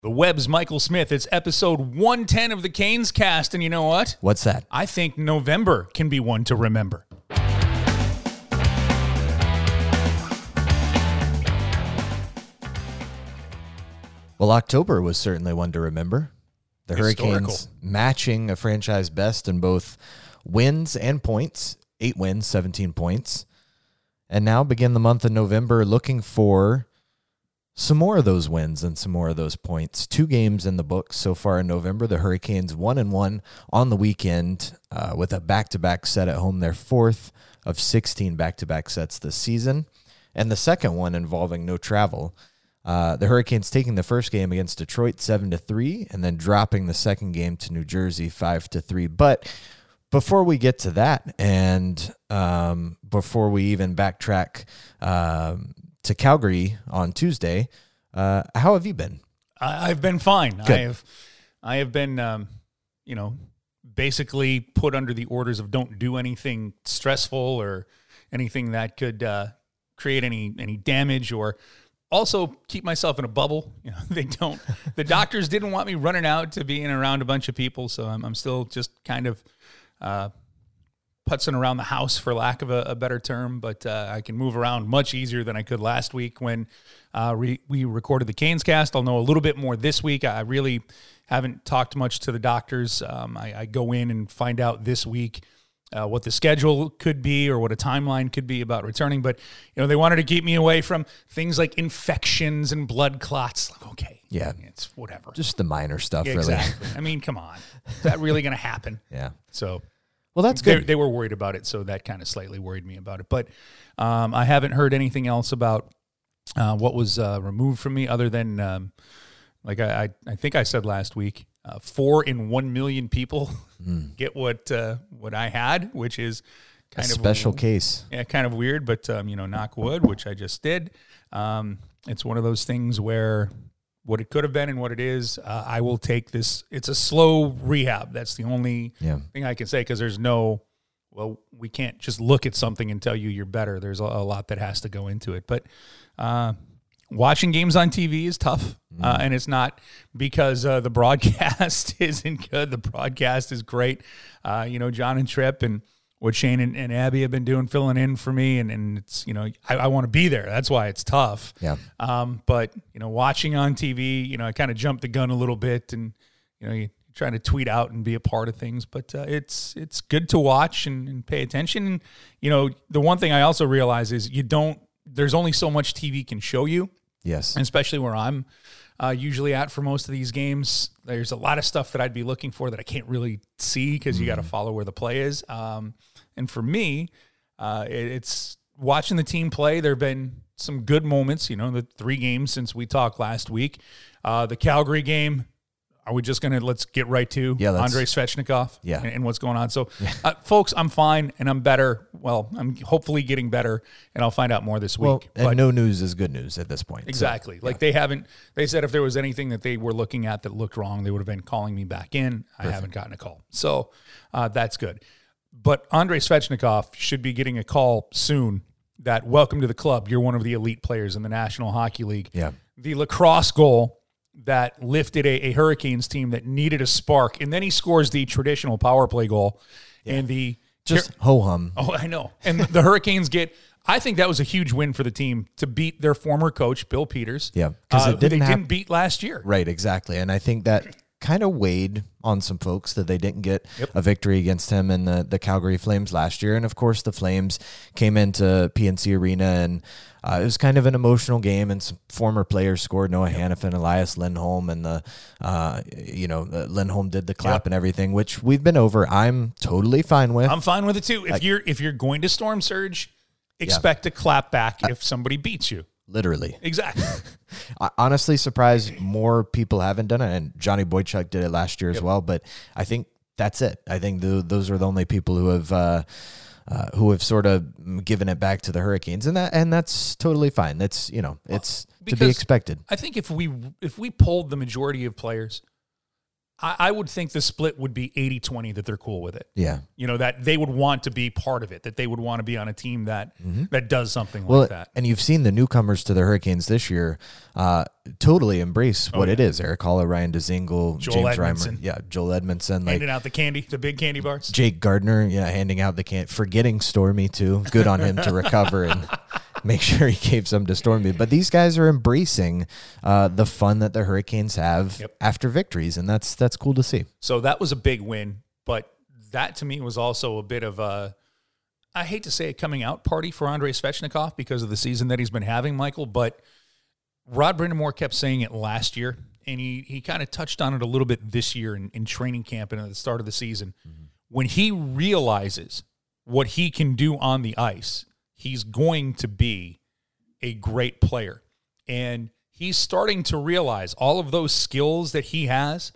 The Web's Michael Smith. It's episode 110 of the Canes Cast, and you know what? What's that? I think November can be one to remember. Well, October was certainly one to remember. The Historical. Hurricanes matching a franchise best in both wins and points. 8 wins, 17 points. And now begin the month of November looking for some more of those wins and some more of those points. 2 games in the books so far in November. The Hurricanes 1-1 on the weekend with a back-to-back set at home. Their 4th of 16 back-to-back sets this season. And the second one involving no travel. The Hurricanes taking the first game against Detroit 7-3 and then dropping the second game to New Jersey 5-3. But before we get to that and before we even backtrack to Calgary on Tuesday, how have you been? I've been fine. Good. I have been, basically put under the orders of don't do anything stressful or anything that could create any damage, or also keep myself in a bubble. You know, the doctors didn't want me running out to be in and around a bunch of people, so I'm still just kind of putzing around the house, for lack of a better term, but I can move around much easier than I could last week when we recorded the Canes Cast. I'll know a little bit more this week. I really haven't talked much to the doctors. I go in and find out this week what the schedule could be or what a timeline could be about returning. But, you know, they wanted to keep me away from things like infections and blood clots. Like, okay. Yeah. It's whatever. Just the minor stuff, Yeah, really. exactly. I mean, come on. Is that really going to happen? Yeah. So... Well, that's good. They were worried about it, so that kind of slightly worried me about it. But I haven't heard anything else about what was removed from me other than, like I think I said last week, 4 in 1 million people get what I had, which is kind a of special case. Yeah, kind of weird, but, knock wood, which I just did. It's one of those things where what it could have been and what it is, I will take this. It's a slow rehab. That's the only thing I can say, because there's we can't just look at something and tell you you're better. There's a lot that has to go into it. But watching games on TV is tough, and it's not because the broadcast isn't good. The broadcast is great. John and Tripp and what Shane and Abby have been doing, filling in for me, and it's, I want to be there. That's why it's tough. Yeah. But, watching on TV, I kind of jumped the gun a little bit, and, you're trying to tweet out and be a part of things, but it's good to watch and pay attention. And, the one thing I also realize is there's only so much TV can show you. Yes. And especially where I'm usually at for most of these games, there's a lot of stuff that I'd be looking for that I can't really see because you got to follow where the play is. And for me, it's watching the team play. There have been some good moments, the 3 games since we talked last week. The Calgary game, are we just going to, let's get right to Andrei Svechnikov and what's going on. So, folks, I'm fine and I'm better. Well, I'm hopefully getting better, and I'll find out more this week. And no news is good news at this point. Exactly. So, like they said if there was anything that they were looking at that looked wrong, they would have been calling me back in. I haven't gotten a call. So that's good. But Andrei Svechnikov should be getting a call soon that, welcome to the club. You're one of the elite players in the National Hockey League. Yeah. The lacrosse goal that lifted a Hurricanes team that needed a spark. And then he scores the traditional power play goal. Yeah. And the... Just ho-hum. Oh, I know. And the Hurricanes I think that was a huge win for the team to beat their former coach, Bill Peters. Yeah. Because they didn't beat last year. Right, exactly. And I think that kind of weighed on some folks that they didn't get a victory against him in the Calgary Flames last year. And, of course, the Flames came into PNC Arena, and it was kind of an emotional game, and some former players scored. Noah Hannafin, Elias Lindholm, and Lindholm did the clap and everything, which we've been over. I'm totally fine with. I'm fine with it, too. If you're going to storm surge, expect to clap back if somebody beats you. Literally. Exactly. Honestly surprised more people haven't done it, and Johnny Boychuk did it last year as well, but I think that's it. I think those are the only people who have sort of given it back to the Hurricanes, and that's totally fine. That's, it's to be expected. I think if we polled the majority of players, I would think the split would be 80-20, that they're cool with it. Yeah. You know, that they would want to be part of it, that they would want to be on a team that that does something like that. And you've seen the newcomers to the Hurricanes this year totally embrace what it is. Eric Haula, Ryan Dzingel, James Edmondson. Reimer. Yeah, Joel Edmondson. Handing out the candy, the big candy bars. Jake Gardner, handing out the candy. Forgetting Stormy, too. Good on him to recover and make sure he gave some to Stormy. But these guys are embracing the fun that the Hurricanes have after victories, and that's cool to see. So that was a big win, but that to me was also a bit of a, I hate to say a coming out party for Andrei Svechnikov because of the season that he's been having, Michael, but Rod Brind'Amour kept saying it last year, and he kind of touched on it a little bit this year in training camp and at the start of the season. When he realizes what he can do on the ice, he's going to be a great player. And he's starting to realize all of those skills that he has.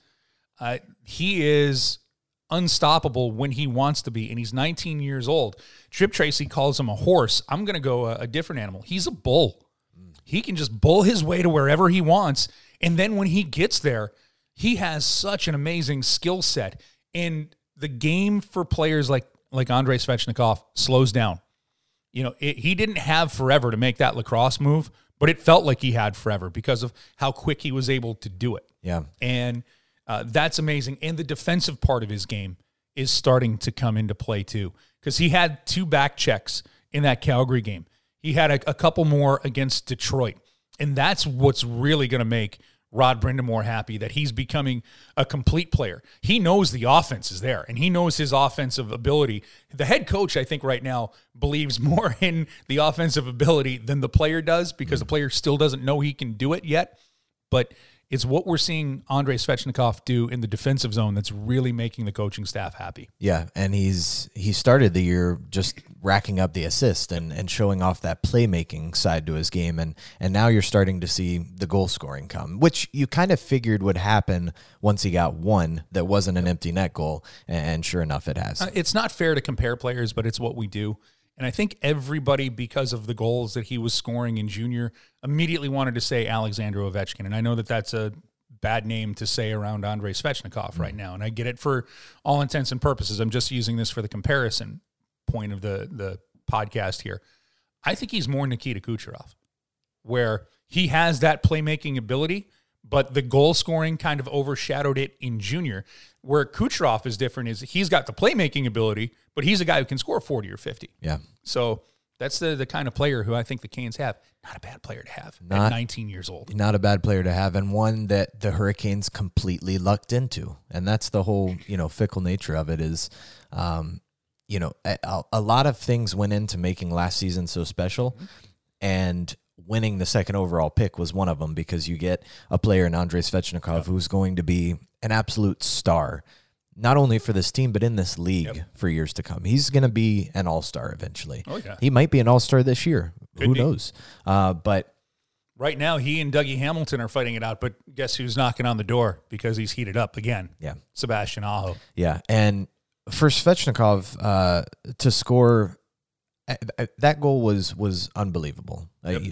He is unstoppable when he wants to be, and he's 19 years old. Trip Tracy calls him a horse. I'm going to go a different animal. He's a bull. He can just bull his way to wherever he wants, and then when he gets there, he has such an amazing skill set. And the game for players like Andrei Svechnikov slows down. You know, he didn't have forever to make that lacrosse move, but it felt like he had forever because of how quick he was able to do it. Yeah. And that's amazing. And the defensive part of his game is starting to come into play too, because he had 2 back checks in that Calgary game. He had a couple more against Detroit. And that's what's really going to make Rod Brind'Amour happy, that he's becoming a complete player. He knows the offense is there, and he knows his offensive ability. The head coach, I think, right now believes more in the offensive ability than the player does, because the player still doesn't know he can do it yet. But it's what we're seeing Andrei Svechnikov do in the defensive zone that's really making the coaching staff happy. Yeah, and he started the year just racking up the assist and showing off that playmaking side to his game, and now you're starting to see the goal scoring come, which you kind of figured would happen once he got one that wasn't an empty net goal, and sure enough, it has. It's not fair to compare players, but it's what we do. And I think everybody, because of the goals that he was scoring in junior, immediately wanted to say Alexander Ovechkin. And I know that that's a bad name to say around Andrei Svechnikov right now. And I get it for all intents and purposes. I'm just using this for the comparison point of the podcast here. I think he's more Nikita Kucherov, where he has that playmaking ability, but the goal scoring kind of overshadowed it in junior. Where Kucherov is different is he's got the playmaking ability, but he's a guy who can score 40 or 50. Yeah. So that's the kind of player who I think the Canes have. Not a bad player to have at 19 years old. Not a bad player to have, and one that the Hurricanes completely lucked into. And that's the whole, fickle nature of it is, a lot of things went into making last season so special, and winning the second overall pick was one of them, because you get a player in Andrei Svechnikov who's going to be an absolute star, not only for this team, but in this league for years to come. He's going to be an all-star eventually. Oh, yeah. He might be an all-star this year. Who knows? But right now, he and Dougie Hamilton are fighting it out, but guess who's knocking on the door because he's heated up again? Yeah. Sebastian Aho. Yeah, and for Svechnikov to score, that goal was unbelievable.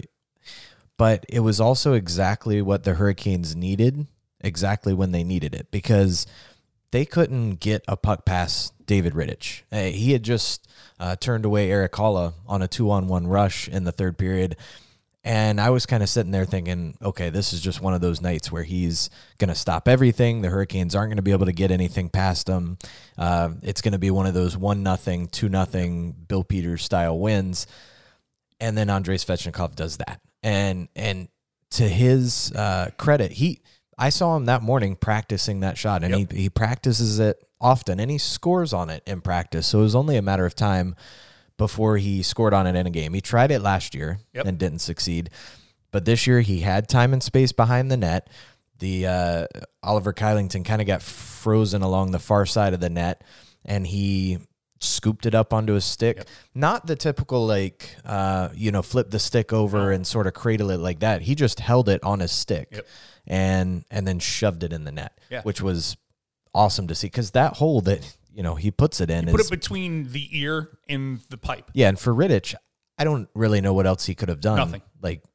But it was also exactly what the Hurricanes needed, exactly when they needed it, because they couldn't get a puck past David Rittich. He had just turned away Eric Haula on a 2-on-1 rush in the third period, and I was kind of sitting there thinking, okay, this is just one of those nights where he's going to stop everything. The Hurricanes aren't going to be able to get anything past him. It's going to be one of those 1-0, 2-0 Bill Peters style wins, and then Andrei Svechnikov does that. And to his credit, I saw him that morning practicing that shot, and he practices it often, and he scores on it in practice. So it was only a matter of time before he scored on it in a game. He tried it last year and didn't succeed, but this year he had time and space behind the net. The Oliver Kylington kind of got frozen along the far side of the net, and he scooped it up onto his stick. Not the typical flip the stick over and sort of cradle it like that. He just held it on his stick and then shoved it in the net, which was awesome to see, because that hole that he puts it in, put it between the ear and the pipe. Yeah, and for Rittich, I don't really know what else he could have done. Nothing. Like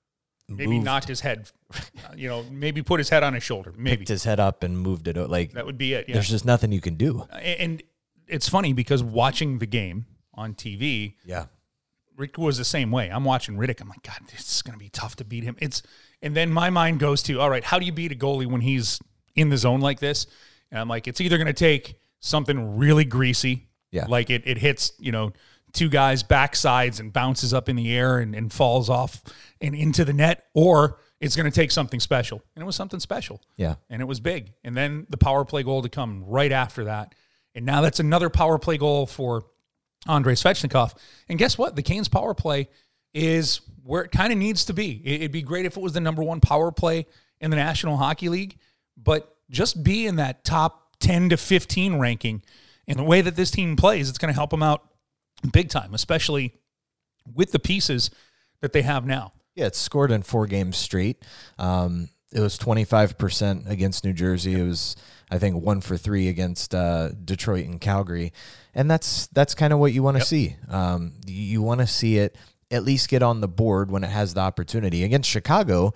maybe knocked his head, maybe put his head on his shoulder, maybe picked his head up and moved it. Like that would be it. Yeah. There's just nothing you can do. And it's funny because watching the game on TV, Rick was the same way. I'm watching Riddick. I'm like, God, this is going to be tough to beat him. And then my mind goes to, all right, how do you beat a goalie when he's in the zone like this? And I'm like, it's either going to take something really greasy, like it hits, two guys' backsides and bounces up in the air and falls off and into the net, or it's going to take something special. And it was something special. Yeah. And it was big. And then the power play goal to come right after that. And now that's another power play goal for Andrei Svechnikov. And guess what? The Canes power play is where it kind of needs to be. It'd be great if it was the number one power play in the National Hockey League, but just be in that top 10 to 15 ranking. In the way that this team plays, it's going to help them out big time, especially with the pieces that they have now. Yeah, it's scored in 4 games straight. It was 25% against New Jersey. It was, I think, 1 for 3 against Detroit and Calgary. And that's kind of what you want to see. You want to see it at least get on the board when it has the opportunity. Against Chicago,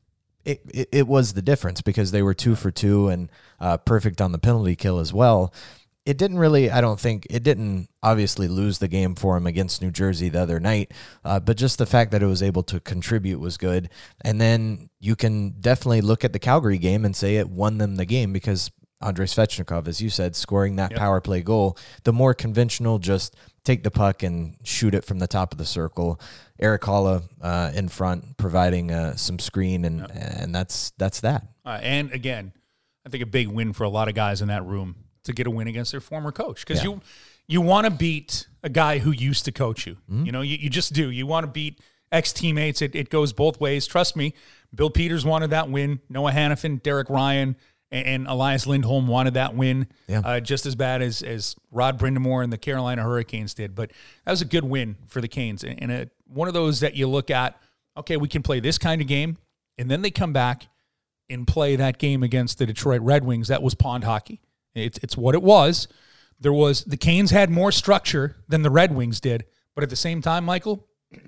it was the difference because they were 2 for 2 and perfect on the penalty kill as well. It didn't really, I don't think, it didn't obviously lose the game for him against New Jersey the other night, but just the fact that it was able to contribute was good. And then you can definitely look at the Calgary game and say it won them the game because Andrei Svechnikov, as you said, scoring that power play goal, the more conventional, just take the puck and shoot it from the top of the circle. Erik Haula in front providing some screen, and that's that. And again, I think a big win for a lot of guys in that room to get a win against their former coach. Because you want to beat a guy who used to coach you. Mm-hmm. You just do. You want to beat ex-teammates. It goes both ways. Trust me, Bill Peters wanted that win. Noah Hannafin, Derek Ryan, and Elias Lindholm wanted that win just as bad as Rod Brindamore and the Carolina Hurricanes did. But that was a good win for the Canes. And one of those that you look at, okay, we can play this kind of game, and then they come back and play that game against the Detroit Red Wings. That was pond hockey. It's what it was. The Canes had more structure than the Red Wings did, but at the same time, Michael,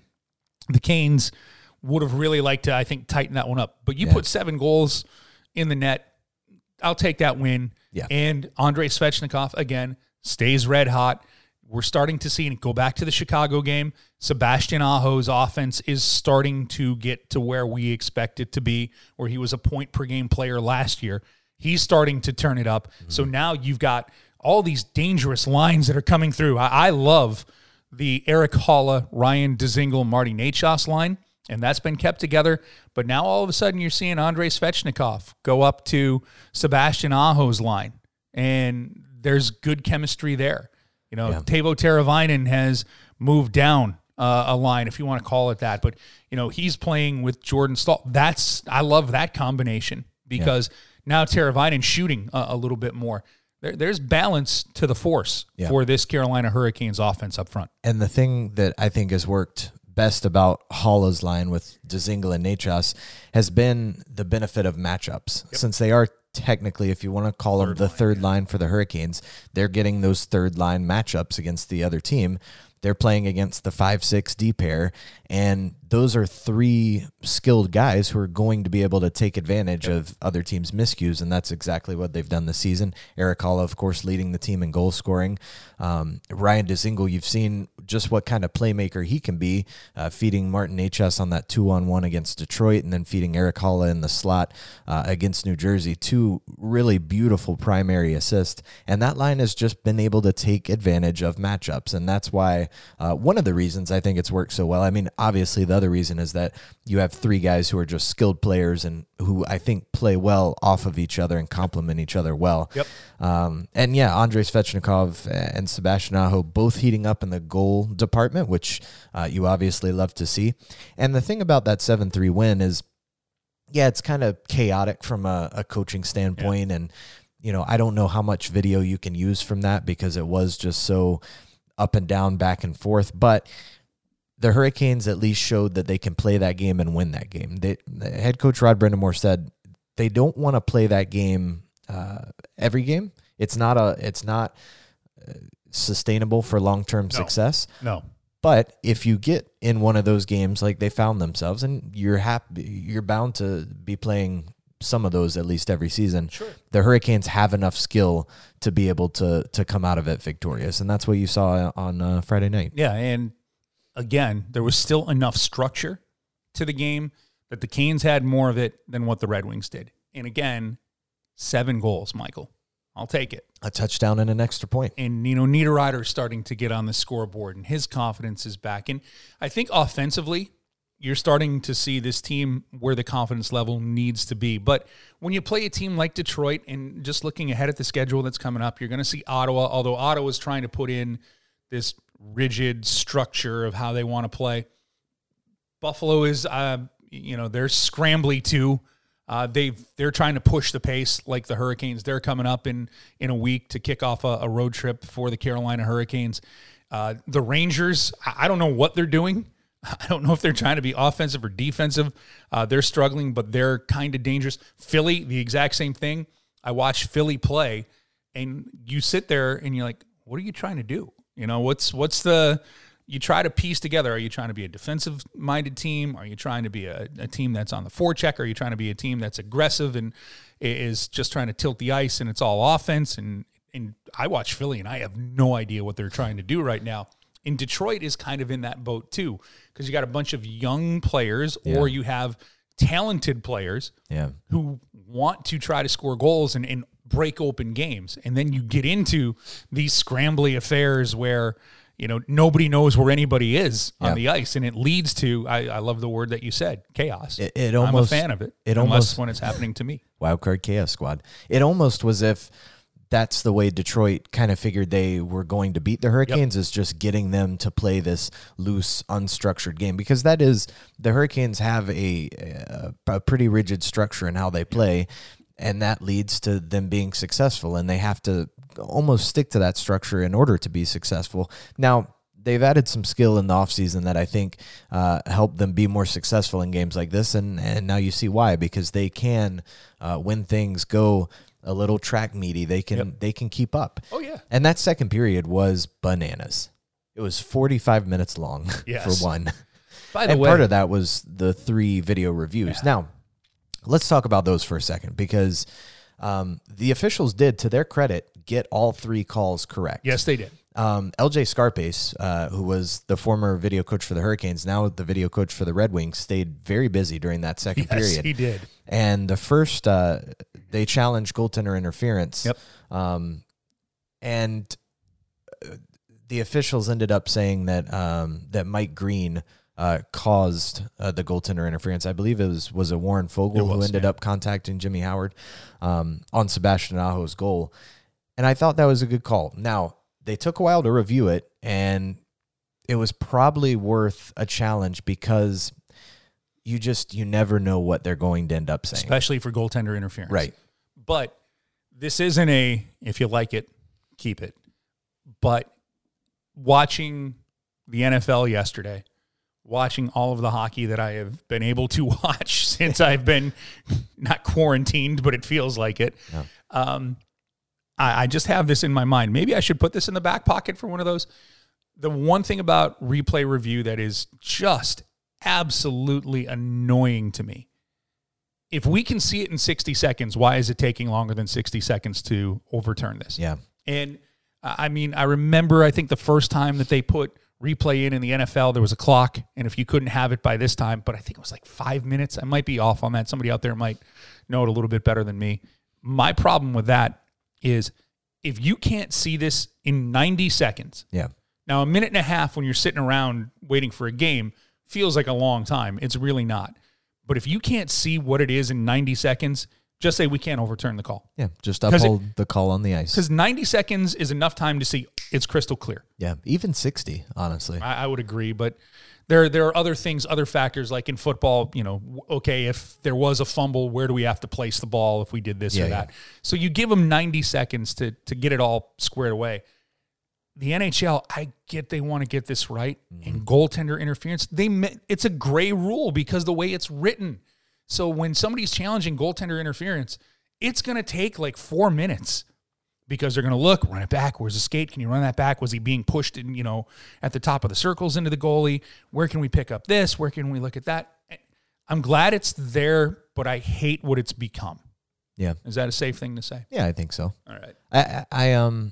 the Canes would have really liked to, I think, tighten that one up. But you put 7 goals in the net, I'll take that win. Yeah. And Andrei Svechnikov, again, stays red hot. We're starting to see, and go back to the Chicago game, Sebastian Aho's offense is starting to get to where we expect it to be, where he was a point-per-game player last year. He's starting to turn it up. Mm-hmm. So now you've got all these dangerous lines that are coming through. I love the Erik Haula, Ryan Dzingel, Marty Necas line, and that's been kept together. But now all of a sudden you're seeing Andrei Svechnikov go up to Sebastian Aho's line, and there's good chemistry there. Teuvo Teravainen has moved down a line, if you want to call it that. But, he's playing with Jordan Staal. I love that combination because now Teravainen shooting a little bit more. There's balance to the force for this Carolina Hurricanes offense up front. And the thing that I think has worked best about Haula's line with Dzingel and Necas has been the benefit of matchups. Since they are technically, if you want to call them the third line for the Hurricanes, they're getting those third line matchups against the other team. They're playing against the 5-6 D pair, and those are 3 skilled guys who are going to be able to take advantage of other teams' miscues, and that's exactly what they've done this season. Erik Haula, of course, leading the team in goal scoring. Ryan Dzingel, you've seen just what kind of playmaker he can be, feeding Martin Necas on that 2-on-1 against Detroit, and then feeding Erik Haula in the slot against New Jersey. 2 really beautiful primary assists, and that line has just been able to take advantage of matchups, and that's why one of the reasons I think it's worked so well. I mean, obviously the other reason is that you have 3 guys who are just skilled players and who I think play well off of each other and complement each other well. Yep. And Andrei Svechnikov and Sebastian Aho both heating up in the goal department, which you obviously love to see. And the thing about that 7-3 win is, it's kind of chaotic from a coaching standpoint. And, I don't know how much video you can use from that because it was just so up and down, back and forth. But the Hurricanes at least showed that they can play that game and win that game. The head coach Rod Brindamore said they don't want to play that game every game. It's not sustainable for long-term success. No. But if you get in one of those games like they found themselves, and you're bound to be playing some of those at least every season. Sure. The Hurricanes have enough skill to be able to come out of it victorious, and that's what you saw on Friday night. Yeah, and again, there was still enough structure to the game that the Canes had more of it than what the Red Wings did. And again, 7 goals, Michael. I'll take it. A touchdown and an extra point. And, Niederreiter's starting to get on the scoreboard, and his confidence is back. And I think offensively, you're starting to see this team where the confidence level needs to be. But when you play a team like Detroit, and just looking ahead at the schedule that's coming up, you're going to see Ottawa, although Ottawa's trying to put in this rigid structure of how they want to play. Buffalo is, they're scrambly too. They're trying to push the pace like the Hurricanes. They're coming up in a week to kick off a road trip for the Carolina Hurricanes. The Rangers, I don't know what they're doing. I don't know if they're trying to be offensive or defensive. They're struggling, but they're kind of dangerous. Philly, the exact same thing. I watched Philly play, and you sit there and you're like, what are you trying to do? You try to piece together. Are you trying to be a defensive-minded team? Are you trying to be a team that's on the forecheck? Are you trying to be a team that's aggressive and is just trying to tilt the ice and it's all offense? And I watch Philly, and I have no idea what they're trying to do right now. And Detroit is kind of in that boat too, because you got a bunch of young players, or you have talented players who want to try to score goals and break open games. And then you get into these scrambly affairs where nobody knows where anybody is on the ice, and it leads to, I love the word that you said, chaos. I'm a fan of it, unless when it's happening to me. Wildcard Chaos Squad. It almost was if that's the way Detroit kind of figured they were going to beat the Hurricanes, is just getting them to play this loose, unstructured game. Because that is, the Hurricanes have a pretty rigid structure in how they play, and that leads to them being successful, and they have to almost stick to that structure in order to be successful. Now, they've added some skill in the offseason that I think help them be more successful in games like this, and now you see why, because they can, when things go a little track meaty, they can keep up. Oh, yeah. And that second period was bananas. It was 45 minutes long for one. By the way, part of that was the 3 video reviews. Yeah. Now, let's talk about those for a second, because the officials did, to their credit, get all 3 calls correct. Yes, they did. LJ Scarpace, who was the former video coach for the Hurricanes, now the video coach for the Red Wings, stayed very busy during that second period. Yes, he did. And the first, they challenged goaltender interference. Yep. And the officials ended up saying that that Mike Green caused the goaltender interference. I believe it was a Warren Fogle who ended up contacting Jimmy Howard on Sebastian Aho's goal. And I thought that was a good call. Now, they took a while to review it, and it was probably worth a challenge, because you never know what they're going to end up saying. Especially for goaltender interference. Right. But this isn't if you like it, keep it. But watching the NFL yesterday, watching all of the hockey that I have been able to watch since I've been not quarantined, but it feels like it. Yeah. I just have this in my mind. Maybe I should put this in the back pocket for one of those. The one thing about replay review that is just absolutely annoying to me, if we can see it in 60 seconds, why is it taking longer than 60 seconds to overturn this? Yeah. And I remember, I think the first time that they put replay in the NFL, there was a clock, and if you couldn't have it by this time, but I think it was like 5 minutes. I might be off on that. Somebody out there might know it a little bit better than me. My problem with that is, if you can't see this in 90 seconds, now a minute and a half when you're sitting around waiting for a game feels like a long time. It's really not. But if you can't see what it is in 90 seconds, just say we can't overturn the call. Yeah, just uphold the call on the ice. Because 90 seconds is enough time to see it's crystal clear. Yeah, even 60, honestly. I would agree, but there are other things, other factors, like in football, okay, if there was a fumble, where do we have to place the ball if we did this or that? So you give them 90 seconds to get it all squared away. The NHL, I get they want to get this right, and goaltender interference, it's a gray rule because the way it's written. So when somebody's challenging goaltender interference, it's going to take like 4 minutes because they're going to look, run it back. Where's the skate? Can you run that back? Was he being pushed in, at the top of the circles into the goalie? Where can we pick up this? Where can we look at that? I'm glad it's there, but I hate what it's become. Yeah. Is that a safe thing to say? Yeah, I think so. All right. I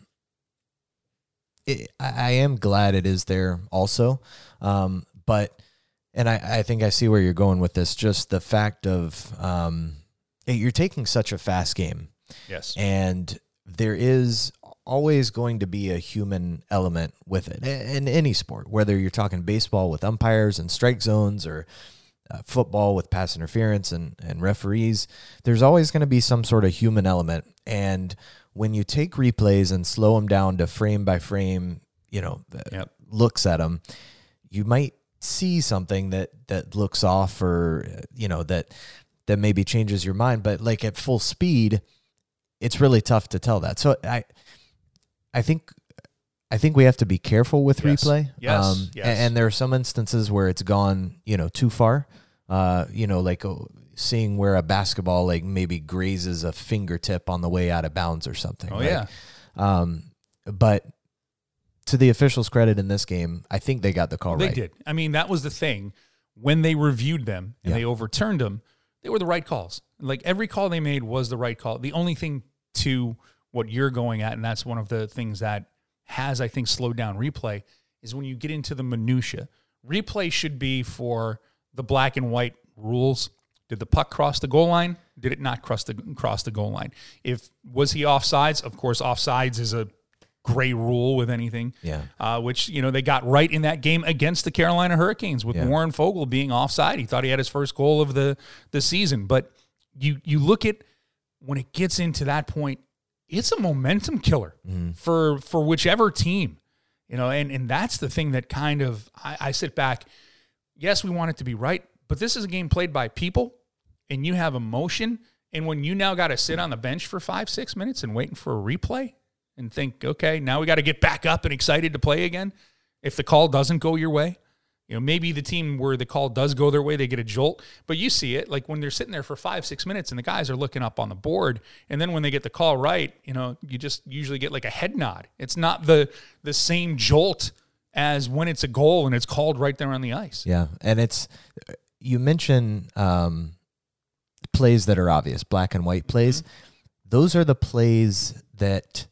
am glad it is there also. But I think I see where you're going with this. Just the fact of you're taking such a fast game. Yes. And there is always going to be a human element with it in any sport, whether you're talking baseball with umpires and strike zones or football with pass interference and referees. There's always going to be some sort of human element. And when you take replays and slow them down to frame by frame, looks at them, you might see something that looks off or, that maybe changes your mind. But like at full speed, it's really tough to tell that. So I think we have to be careful with replay. Yes. And there are some instances where it's gone, too far. Like seeing where a basketball like maybe grazes a fingertip on the way out of bounds or something. Oh, right? Yeah. But to the officials' credit in this game, I think they got the call right. They did. I mean, that was the thing. When they reviewed them and they overturned them, they were the right calls. Like every call they made was the right call. The only thing to what you're going at, and that's one of the things that has, I think, slowed down replay, is when you get into the minutia. Replay should be for the black and white rules. Did the puck cross the goal line? Did it not cross the goal line? Was he offsides? Of course, offsides is a gray rule with anything. Yeah. Which, they got right in that game against the Carolina Hurricanes with Warren Fogle being offside. He thought he had his first goal of the season. But you look at when it gets into that point, it's a momentum killer for whichever team. And that's the thing that kind of I sit back. Yes, we want it to be right, but this is a game played by people, and you have emotion. And when you now got to sit on the bench for 5-6 minutes and waiting for a replay and think, okay, now we got to get back up and excited to play again. If the call doesn't go your way, maybe the team where the call does go their way, they get a jolt. But you see it, like when they're sitting there for 5-6 minutes and the guys are looking up on the board, and then when they get the call right, you just usually get like a head nod. It's not the same jolt as when it's a goal and it's called right there on the ice. Yeah, and you mention plays that are obvious, black and white plays. Mm-hmm. Those are the plays that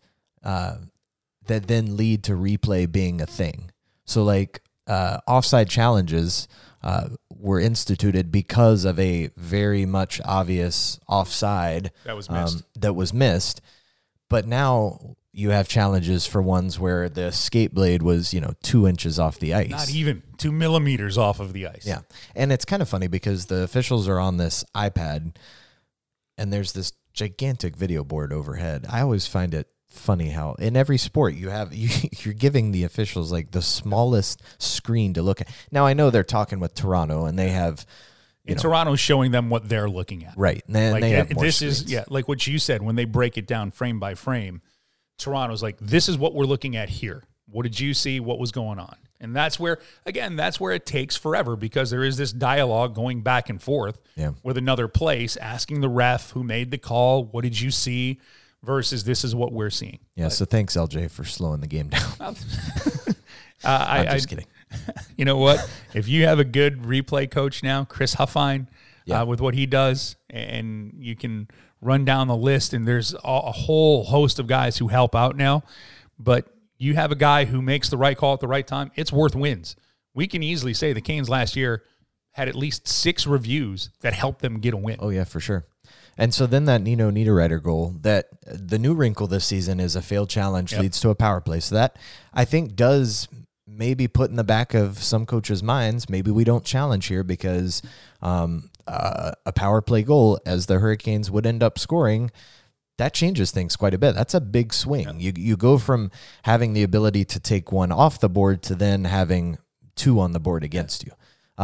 then lead to replay being a thing. So like offside challenges were instituted because of a very much obvious offside that was missed. But now you have challenges for ones where the skate blade was, 2 inches off the ice. Not even 2 millimeters off of the ice. Yeah. And it's kind of funny because the officials are on this iPad and there's this gigantic video board overhead. I always find it funny how in every sport you're giving the officials like the smallest screen to look at. Now I know they're talking with Toronto and they have Toronto's showing them what they're looking at. Right. And they have more this screens. is like what you said, when they break it down frame by frame, Toronto's like, this is what we're looking at here. What did you see? What was going on? And that's where it takes forever because there is this dialogue going back and forth with another place, asking the ref who made the call, what did you see? Versus this is what we're seeing. Yeah, so thanks, LJ, for slowing the game down. I'm just kidding. You know what? If you have a good replay coach now, Chris Huffine, with what he does, and you can run down the list, and there's a whole host of guys who help out now, but you have a guy who makes the right call at the right time, it's worth wins. We can easily say the Canes last year had at least 6 reviews that helped them get a win. Oh, yeah, for sure. And so then that Nino Niederreiter goal, that the new wrinkle this season is a failed challenge leads to a power play. So that, I think, does maybe put in the back of some coaches' minds, maybe we don't challenge here because a power play goal, as the Hurricanes would end up scoring, that changes things quite a bit. That's a big swing. Yeah. You go from having the ability to take one off the board to then having 2 on the board against you.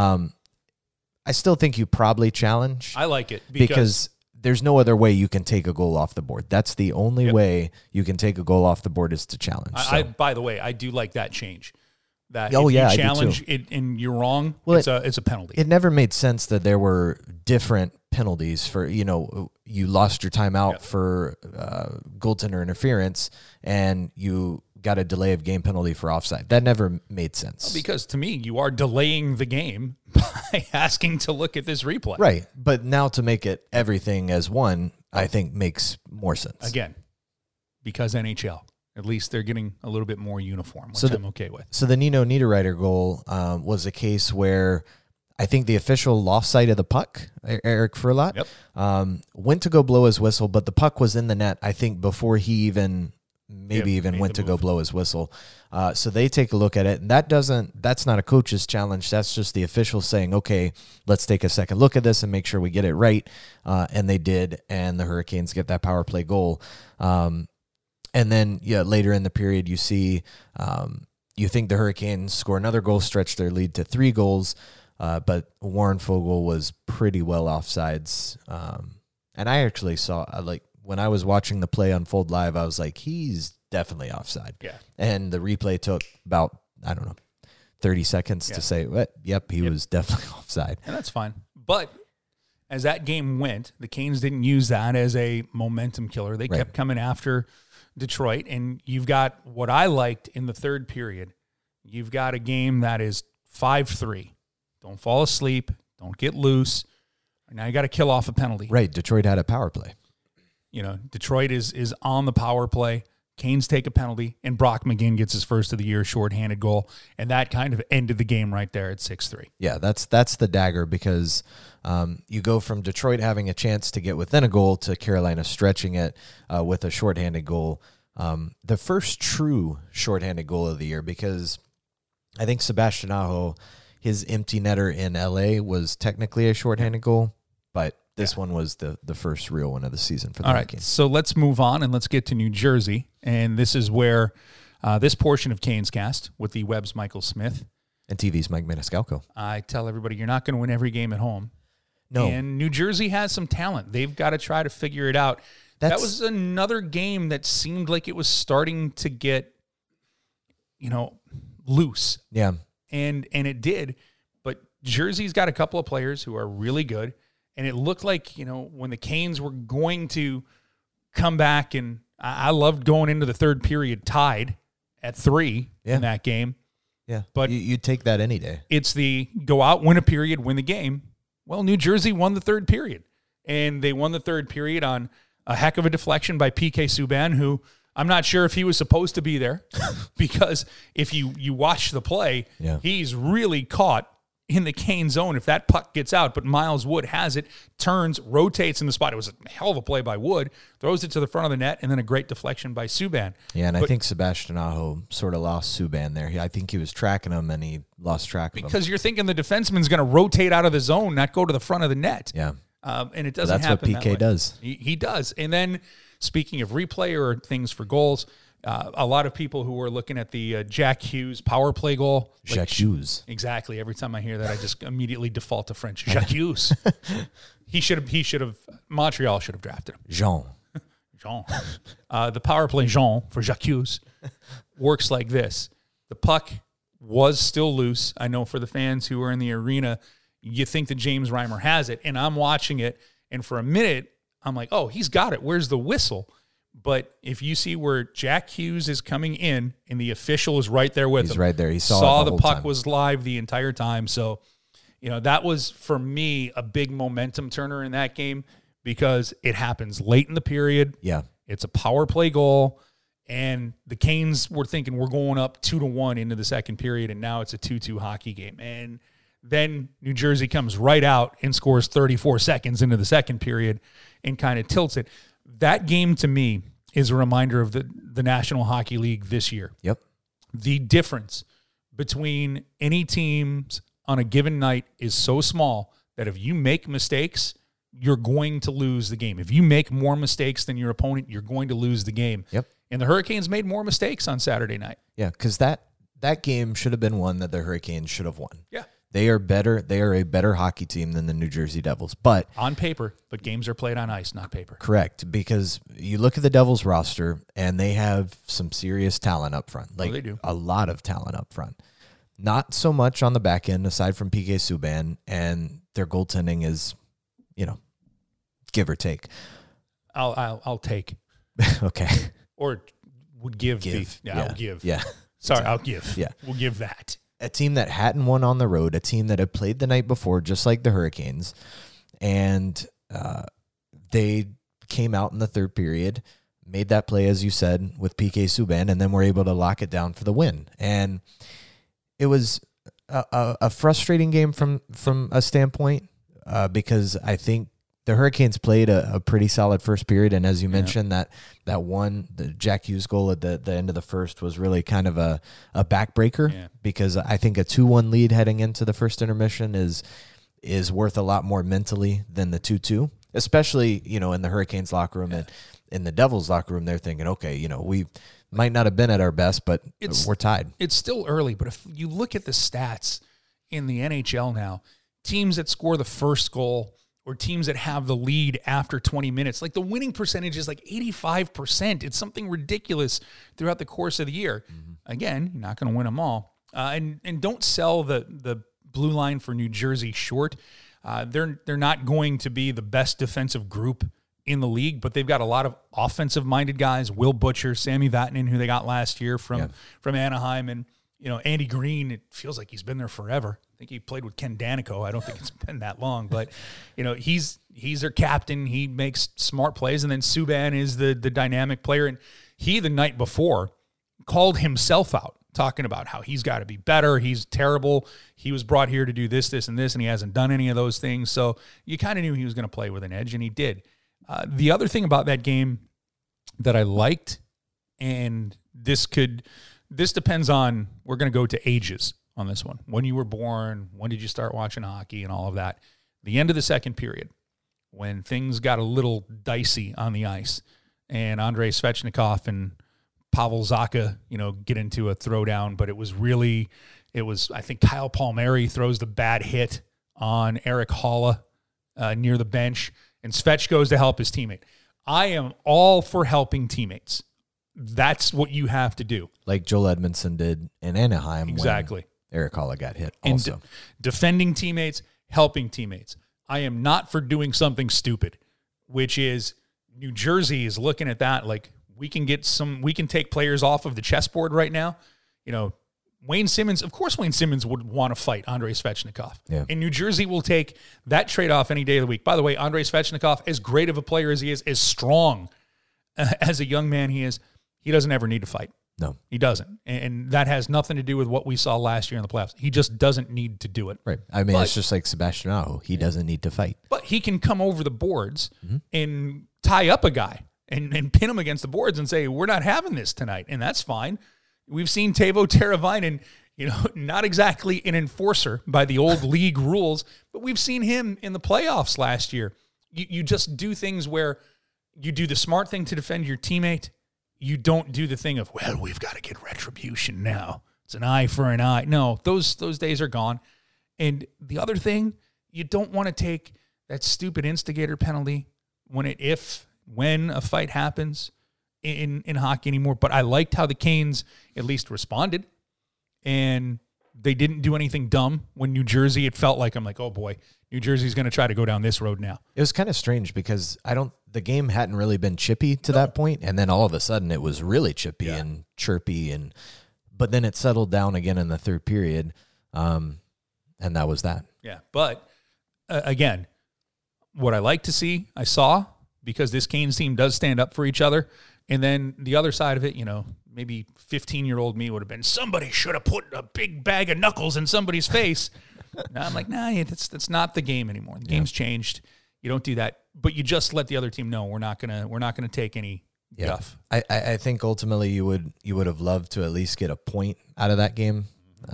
I still think you probably challenge. I like it because there's no other way you can take a goal off the board. That's the only way you can take a goal off the board is to challenge. By the way, I do like that change. that Oh, if yeah, I you do challenge it and you're wrong, Well, it's a penalty. It never made sense that there were different penalties for, you lost your timeout for goaltender interference and you got a delay of game penalty for offside. That never made sense. Because to me, you are delaying the game by asking to look at this replay. Right. But now to make it everything as one, I think makes more sense. Again, because NHL. At least they're getting a little bit more uniform, which I'm okay with. So the Nino Niederreiter goal was a case where I think the official lost sight of the puck, Eric Furlat, went to go blow his whistle, but the puck was in the net, I think, before he even went to go blow his whistle. So they take a look at it, and that's not a coach's challenge. That's just the official saying, okay, let's take a second look at this and make sure we get it right. And they did, and the Hurricanes get that power play goal. And then, later in the period, you see, you think the Hurricanes score another goal, stretch their lead to 3 goals, but Warren Foegele was pretty well offsides. And I actually saw, when I was watching the play unfold live, I was like, he's definitely offside. Yeah. And the replay took about, 30 seconds to say, he was definitely offside. And that's fine. But as that game went, the Canes didn't use that as a momentum killer. They kept coming after Detroit, and you've got what I liked in the third period. You've got a game that is 5-3. Don't fall asleep. Don't get loose. Now you got to kill off a penalty. Right. Detroit had a power play. Detroit is on the power play. Canes take a penalty, and Brock McGinn gets his first of the year shorthanded goal, and that kind of ended the game right there at 6-3. Yeah, that's the dagger because you go from Detroit having a chance to get within a goal to Carolina stretching it with a shorthanded goal. The first true shorthanded goal of the year, because I think Sebastian Aho, his empty netter in LA was technically a shorthanded goal, but this one was the first real one of the season for the Hurricanes. All right, so let's move on and let's get to New Jersey. And this is where this portion of Canes Cast with the Webb's Michael Smith. And TV's Mike Maniscalco. I tell everybody, you're not going to win every game at home. No. And New Jersey has some talent. They've got to try to figure it out. That was another game that seemed like it was starting to get, loose. Yeah. And it did. But Jersey's got a couple of players who are really good. And it looked like, when the Canes were going to come back, and I loved going into the third period tied at 3 in that game. Yeah, but you'd take that any day. It's the go out, win a period, win the game. Well, New Jersey won the third period. And they won the third period on a heck of a deflection by P.K. Subban, who I'm not sure if he was supposed to be there because if you watch the play, he's really caught in the Cane zone if that puck gets out, but Miles Wood has it, turns, rotates in the spot. It was a hell of a play by Wood, throws it to the front of the net, and then a great deflection by Subban. Yeah, and I think Sebastian Aho sort of lost Subban there. I think he was tracking him, and he lost track of him. Because you're thinking the defenseman's going to rotate out of the zone, not go to the front of the net. Yeah. And it doesn't That's happen what PK does. He does. And then, speaking of replay or things for goals, a lot of people who were looking at the Jack Hughes power play goal. Jack Hughes. Exactly. Every time I hear that, I just immediately default to French. Jack Hughes. He should have. Montreal should have drafted him. Jean. The power play Jean for Jack Hughes works like this. The puck was still loose. I know for the fans who are in the arena, you think that James Reimer has it, and I'm watching it, and for a minute, I'm like, oh, he's got it. Where's the whistle? But if you see where Jack Hughes is coming in and the official is right there with him. He's right there. He saw the puck was live the entire time. So, that was, for me, a big momentum turner in that game because it happens late in the period. Yeah. It's a power play goal. And the Canes were thinking we're going up 2-1 into the second period, and now it's a 2-2 hockey game. And then New Jersey comes right out and scores 34 seconds into the second period and kind of tilts it. That game, to me, is a reminder of the National Hockey League this year. Yep. The difference between any teams on a given night is so small that if you make mistakes, you're going to lose the game. If you make more mistakes than your opponent, you're going to lose the game. Yep. And the Hurricanes made more mistakes on Saturday night. Yeah, because that game should have been one that the Hurricanes should have won. Yeah. They are better. They are a better hockey team than the New Jersey Devils. But on paper, but games are played on ice, not paper. Correct, because you look at the Devils roster, and they have some serious talent up front. Like they do. A lot of talent up front. not so much on the back end aside from PK Subban, and their goaltending is, give or take. I'll take. Okay. Or would give. I'll give. Yeah. Sorry, I'll give. Yeah. We'll give that. A team that hadn't won on the road, a team that had played the night before, just like the Hurricanes, and they came out in the third period, made that play, as you said, with PK Subban, and then were able to lock it down for the win. And it was a frustrating game from a standpoint because I think the Hurricanes played a pretty solid first period, and as you mentioned, that the Jack Hughes goal at the end of the first was really kind of a backbreaker because I think a 2-1 lead heading into the first intermission is worth a lot more mentally than the 2-2, especially in the Hurricanes locker room and in the Devils locker room. They're thinking, okay, we might not have been at our best, but we're tied. It's still early, but if you look at the stats in the NHL now, teams that score the first goal or teams that have the lead after 20 minutes, like the winning percentage is like 85%. It's something ridiculous throughout the course of the year. Mm-hmm. Again, you're not going to win them all. And don't sell the blue line for New Jersey short. They're not going to be the best defensive group in the league, but they've got a lot of offensive-minded guys. Will Butcher, Sammy Vatanen, who they got last year from Anaheim, and Andy Green. It feels like he's been there forever. I think he played with Ken Danico. I don't think it's been that long, but he's their captain. He makes smart plays, and then Subban is the dynamic player. And he the night before called himself out, talking about how he's got to be better. He's terrible. He was brought here to do this, and this, and he hasn't done any of those things. So you kind of knew he was going to play with an edge, and he did. The other thing about that game that I liked, and this depends on, we're going to go to ages on this one. When you were born, when did you start watching hockey and all of that. The end of the second period, when things got a little dicey on the ice, and Andrei Svechnikov and Pavel Zacha, get into a throwdown, but it was, I think Kyle Palmieri throws the bad hit on Eric Haula near the bench, and Svech goes to help his teammate. I am all for helping teammates. That's what you have to do. Like Joel Edmondson did in Anaheim. Exactly. When Eric Haula got hit also. And defending teammates, helping teammates. I am not for doing something stupid, which is New Jersey is looking at that like we can take players off of the chessboard right now. Wayne Simmons, of course Wayne Simmons would want to fight Andrei Svechnikov. Yeah. And New Jersey will take that trade-off any day of the week. By the way, Andrei Svechnikov, as great of a player as he is, as strong as a young man he is, he doesn't ever need to fight. No. He doesn't. And that has nothing to do with what we saw last year in the playoffs. He just doesn't need to do it. Right. I mean, it's just like Sebastian Aho. He doesn't need to fight. But he can come over the boards and tie up a guy and pin him against the boards and say, we're not having this tonight. And that's fine. We've seen Teuvo Teravainen, not exactly an enforcer by the old league rules, but we've seen him in the playoffs last year. You just do things where you do the smart thing to defend your teammate. You don't do the thing of, well, we've got to get retribution now. It's an eye for an eye. No, those days are gone. And the other thing, you don't want to take that stupid instigator penalty when a fight happens in hockey anymore. But I liked how the Canes at least responded, and they didn't do anything dumb. When New Jersey, it felt like, I'm like, oh boy, New Jersey's going to try to go down this road now. It was kind of strange because the game hadn't really been chippy to that point, and then all of a sudden it was really chippy and chirpy, but then it settled down again in the third period, and that was that. Yeah, but again, what I like to see, I saw, because this Canes team does stand up for each other. And then the other side of it, maybe 15-year-old me would have been, somebody should have put a big bag of knuckles in somebody's face. Now I'm like, nah, that's not the game anymore. The game's changed. You don't do that, but you just let the other team know we're not gonna take any guff. I think ultimately you would have loved to at least get a point out of that game,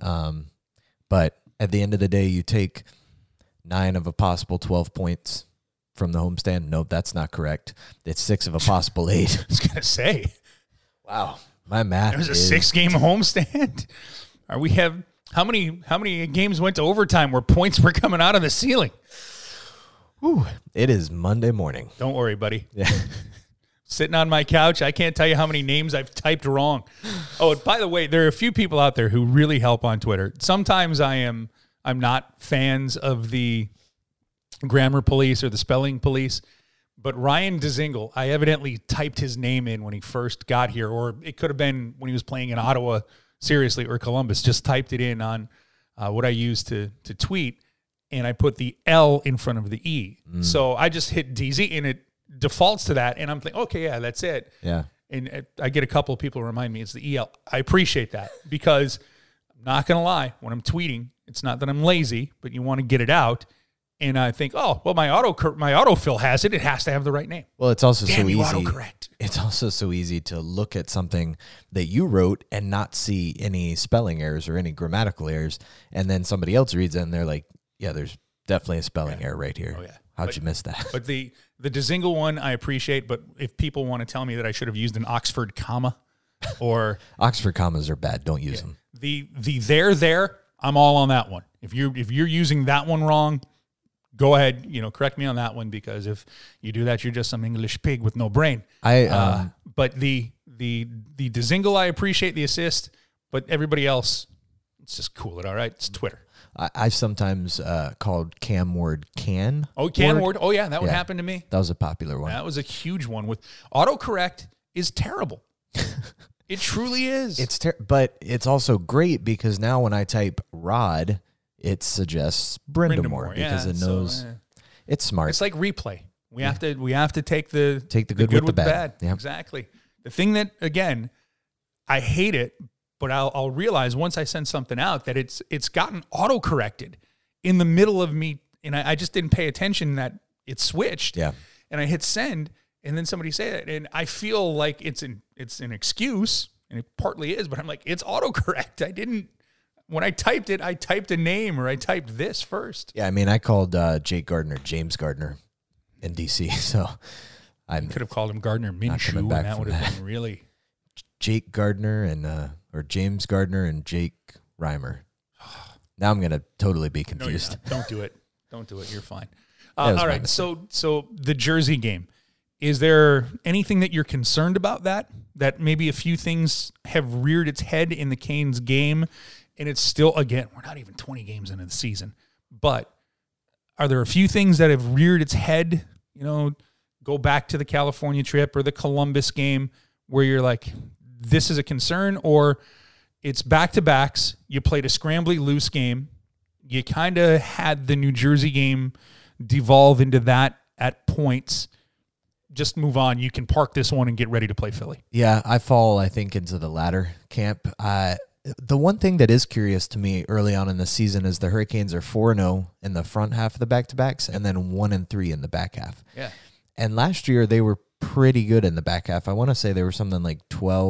but at the end of the day, you take 9 of a possible 12 points from the homestand. Nope, that's not correct. It's 6 of a possible 8. I was gonna say, wow, my math. It was a 6-game homestand. How many games went to overtime where points were coming out of the ceiling? Whew, it is Monday morning. Don't worry, buddy. Yeah. sitting on my couch. I can't tell you how many names I've typed wrong. Oh, and by the way, there are a few people out there who really help on Twitter. Sometimes I'm not fans of the grammar police or the spelling police, but Ryan Dezingle, I evidently typed his name in when he first got here, or it could have been when he was playing in Ottawa, seriously, or Columbus, just typed it in on what I use to tweet, and I put the L in front of the E. So I just hit DZ, and it defaults to that, and I'm thinking, okay, yeah, that's it. Yeah. And I get a couple of people to remind me it's the EL. I appreciate that because I'm not going to lie, when I'm tweeting, it's not that I'm lazy, but you want to get it out. And I think, oh, well, my autofill has it. It has to have the right name. Well, it's also Damn so you, easy. autocorrect. It's also so easy to look at something that you wrote and not see any spelling errors or any grammatical errors, and then somebody else reads it and they're like, "Yeah, there's definitely a spelling error right here." Oh yeah, how'd you miss that? But the Dezingle one I appreciate. But if people want to tell me that I should have used an Oxford comma, or Oxford commas are bad. Don't use them. The there, I'm all on that one. If you're using that one wrong, go ahead, correct me on that one, because if you do that, you're just some English pig with no brain. But the Dezingle, I appreciate the assist, but everybody else, let's just cool it. All right, it's Twitter. I've sometimes called Cam Ward can. Oh, Can Ward. Oh yeah, that would happen to me. That was a popular one. That was a huge one. With autocorrect is terrible. It truly is. But it's also great because now when I type Rod, it suggests Brindamore because it knows it's smart. It's like replay. We have to take the good with the bad. Yeah. Exactly. The thing that, again, I hate it, but I'll realize once I send something out that it's gotten auto-corrected in the middle of me, and I just didn't pay attention that it switched. Yeah. And I hit send, and then somebody say it, and I feel like it's an excuse, and it partly is, but I'm like, it's autocorrect. When I typed it, I typed a name or I typed this first. Yeah, I mean, I called Jake Gardner James Gardner in DC, so I could have called him Gardner Minshew, and that would have been really Jake Gardner or James Gardner and Jake Reimer. Now I'm gonna totally be confused. No, don't do it. Don't do it. You're fine. All right. So the Jersey game. Is there anything that you're concerned about that maybe a few things have reared its head in the Canes game? And it's still, again, we're not even 20 games into the season, but are there a few things that have reared its head, go back to the California trip or the Columbus game where you're like, this is a concern, or it's back-to-backs, you played a scrambly loose game, you kind of had the New Jersey game devolve into that at points, just move on, you can park this one and get ready to play Philly? Yeah, I fall, I think, into the latter camp. The one thing that is curious to me early on in the season is the Hurricanes are 4-0 in the front half of the back-to-backs and then 1-3 in the back half. Yeah. And last year they were pretty good in the back half. I want to say they were something like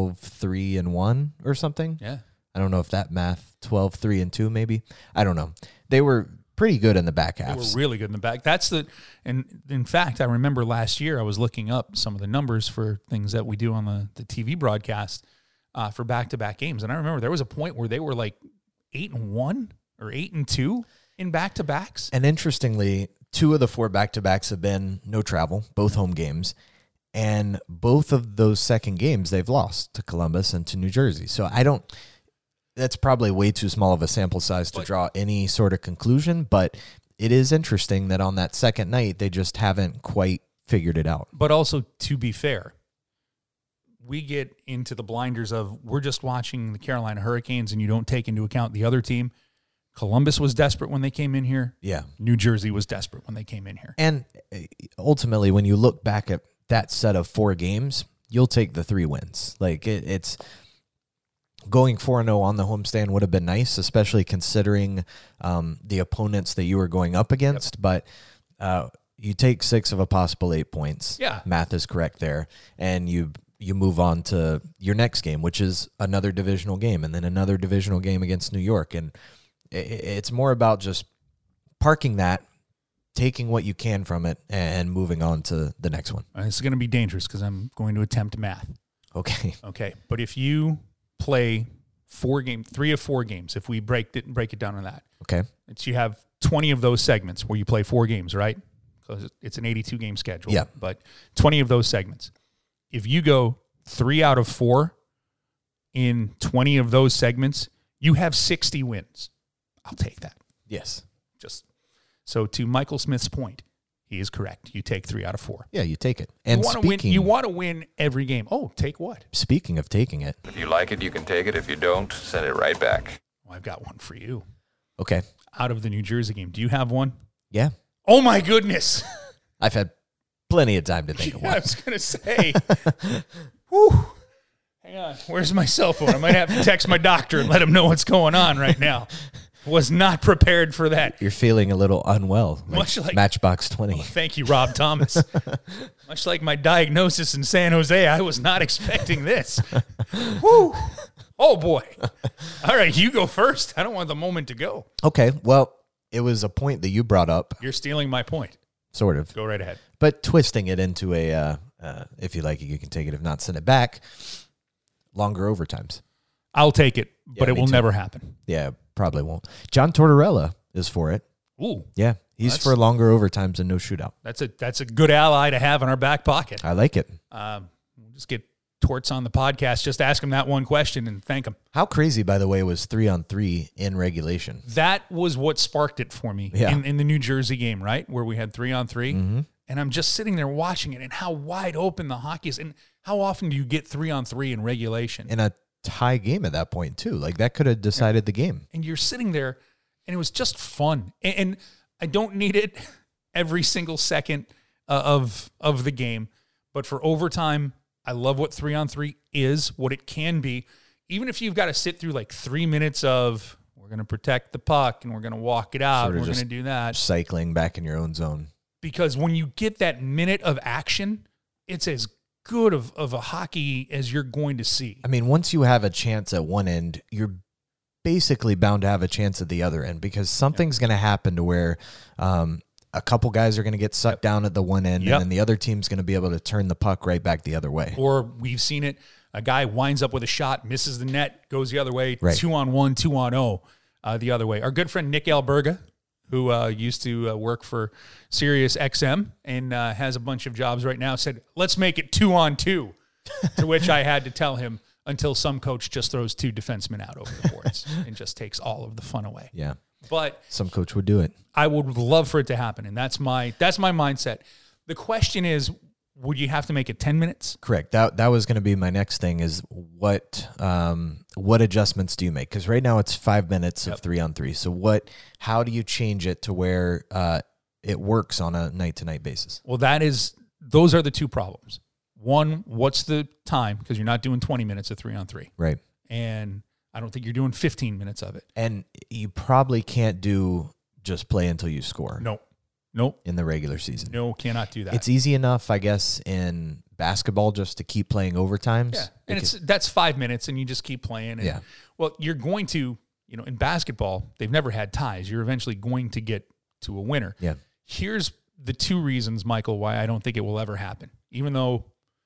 12-3-1 or something. Yeah. I don't know if that math, 12-3-2 maybe. I don't know. They were pretty good in the back half. They were really good in the back. And in fact, I remember last year I was looking up some of the numbers for things that we do on the TV broadcast for back-to-back games. And I remember there was a point where they were like 8-1 or 8-2 in back-to-backs. And interestingly, 2 of the 4 back-to-backs have been no travel, both home games. And both of those second games they've lost to Columbus and to New Jersey. So that's probably way too small of a sample size to draw any sort of conclusion, but it is interesting that on that second night, they just haven't quite figured it out. But also, to be fair, we get into the blinders of we're just watching the Carolina Hurricanes and you don't take into account the other team. Columbus was desperate when they came in here. Yeah. New Jersey was desperate when they came in here. And ultimately, when you look back at that set of 4 games, you'll take the 3 wins. Like it's going 4-0 on the homestand would have been nice, especially considering the opponents that you were going up against. Yep. But you take 6 of a possible 8 points. Yeah. Math is correct there. And you move on to your next game, which is another divisional game, and then another divisional game against New York. And it's more about just parking that, taking what you can from it, and moving on to the next one. This is going to be dangerous because I'm going to attempt math. Okay. But if you play 3 of 4 games, if we break it down on that. Okay. You have 20 of those segments where you play 4 games, right? Because it's an 82-game schedule. Yeah. But 20 of those segments. if you go 3 out of 4 in 20 of those segments, you have 60 wins. I'll take that. Yes. Just so to Michael Smith's point, he is correct. You take 3 out of 4. Yeah, you take it. And you want to win every game. Oh, take what? Speaking of taking it. If you like it, you can take it. If you don't, send it right back. Well, I've got one for you. Okay. Out of the New Jersey game. Do you have one? Yeah. Oh, my goodness. I've had plenty of time to think of one. I was going to say. Whew. Hang on. Where's my cell phone? I might have to text my doctor and let him know what's going on right now. Was not prepared for that. You're feeling a little unwell. Much like Matchbox 20. Oh, thank you, Rob Thomas. Much like my diagnosis in San Jose, I was not expecting this. Whew. Oh, boy. All right, you go first. I don't want the moment to go. Okay, well, it was a point that you brought up. You're stealing my point. Sort of. Go right ahead. But twisting it into a, if you like it, you can take it. If not, send it back. Longer overtimes. I'll take it, but Yeah, it will me too. never happen. Yeah, probably won't. John Tortorella is for it. Ooh, Yeah, he's for longer overtimes and no shootout. that's a good ally to have in our back pocket. I like it. We'll just get Torts on the podcast. Just ask him that one question and thank him. How crazy, by the way, was 3-on-3 in regulation? That was what sparked it for me in the New Jersey game, right? Where we had 3-on-3. Mm-hmm. And I'm just sitting there watching it and how wide open the hockey is. And how often do you get 3-on-3 in regulation? In a tie game at that point, too. Like, that could have decided the game. And you're sitting there, and it was just fun. And I don't need it every single second of the game. But for overtime, I love what 3-on-3 is, what it can be. Even if you've got to sit through like 3 minutes of, we're going to protect the puck, and we're going to walk it out, Sort of we're going to just do that. Cycling back in your own zone. Because when you get that minute of action, it's as good of a hockey as you're going to see. I mean, once you have a chance at one end, you're basically bound to have a chance at the other end because something's going to happen to where a couple guys are going to get sucked down at the one end, and then the other team's going to be able to turn the puck right back the other way. Or we've seen it, a guy winds up with a shot, misses the net, goes the other way, Right. 2-on-1, 2-on-0 the other way. Our good friend Nick Alberga, who used to work for Sirius XM and has a bunch of jobs right now, said, let's make it 2-on-2, to which I had to tell him until some coach just throws 2 defensemen out over the boards and just takes all of the fun away. Yeah. But Some coach would do it. I would love for it to happen, and that's my mindset. The question is, would you have to make it 10 minutes? Correct. That was going to be my next thing is what adjustments do you make? Because right now it's 5 minutes of 3-on-3. So how do you change it to where it works on a night-to-night basis? Well, those are the 2 problems. One, what's the time? Because you're not doing 20 minutes of 3-on-3. Right. And I don't think you're doing 15 minutes of it. And you probably can't do just play until you score. Nope. In the regular season. No, cannot do that. It's easy enough, I guess, in basketball just to keep playing overtimes. Yeah, and that's 5 minutes, and you just keep playing. And, yeah. Well, you're going to, in basketball, they've never had ties. You're eventually going to get to a winner. Yeah. Here's the 2 reasons, Michael, why I don't think it will ever happen. Even though